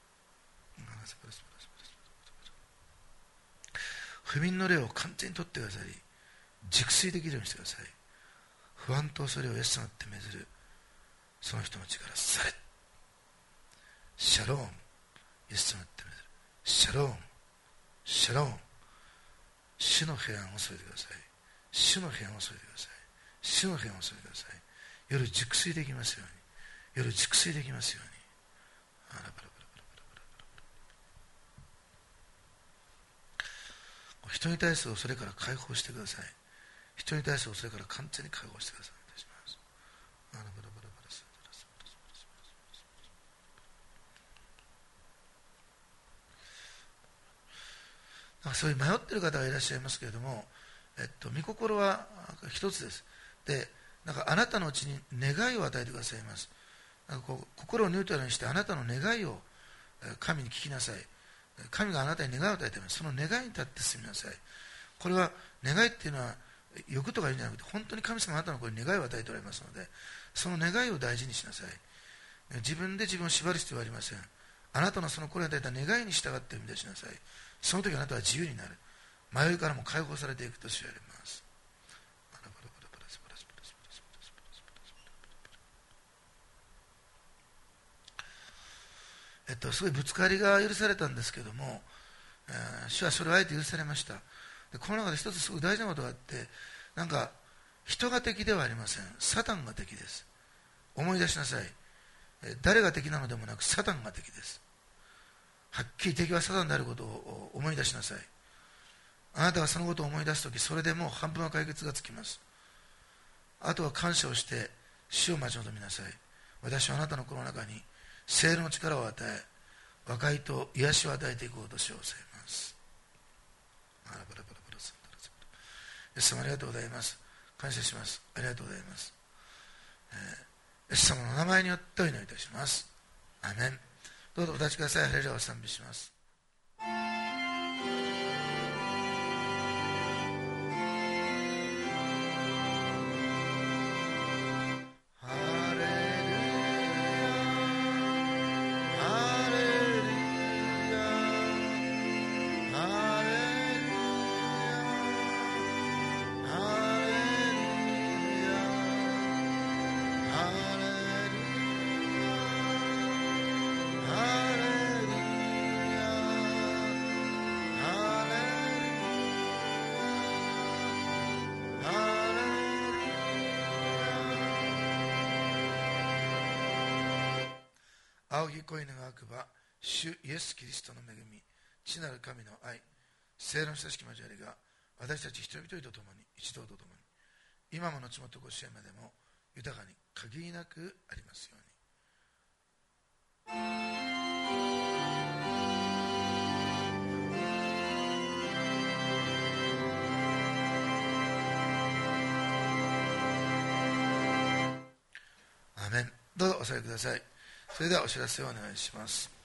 Speaker 5: 不眠の霊を完全に取ってくださり、熟睡できるようにしてください。不安と恐れをイエス様によって命ずるその人の力され。シャローン、イエス様によって命ずるシャローン、シャローン。主の平安を添えてください。主の平安を添えてください。主の平安を添えてください。夜熟睡できますように。夜熟睡できますように。人に対する恐れから解放してください。人に対する恐れから完全に解放してください。お願いします。そういう迷っている方がいらっしゃいますけれども、御心は一つです。で、あなたのうちに願いを与えてくださいます。心をニュートラルにしてあなたの願いを神に聞きなさい。神があなたに願いを与えています。その願いに立って進みなさい。これは願いっていうのは欲とかいうんじゃなくて、本当に神様あなたの声に願いを与えておられますので、その願いを大事にしなさい。自分で自分を縛る必要はありません。あなたのその声に与えた願いに従って生み出しなさい。その時あなたは自由になる。迷いからも解放されていくと知られます。すごいぶつかりが許されたんですけども、主はそれをあえて許されました。でこの中で一つすごい大事なことがあって、人が敵ではありません。サタンが敵です。思い出しなさい。誰が敵なのでもなくサタンが敵です。はっきり敵はサタンであることを思い出しなさい。あなたがそのことを思い出すとき、それでもう半分は解決がつきます。あとは感謝をして主を待ち望みなさい。私はあなたの心の中に聖霊の力を与え、和解と癒しを与えていこうとしようとされます。イエス様ありがとうございます。感謝します。ありがとうございます。イエス様の名前によってお祈りいたします。アメン。どうぞお立ちください。ハレルヤを賛美します。仰ぎ恋願わくば、主イエス・キリストの恵み、父なる神の愛、聖霊の親しき交わりが私たち一人一人と共に、一同と共に、今も後もとご支援までも豊かに限りなくありますように。 どうぞお座りください。それではお知らせをお願いします。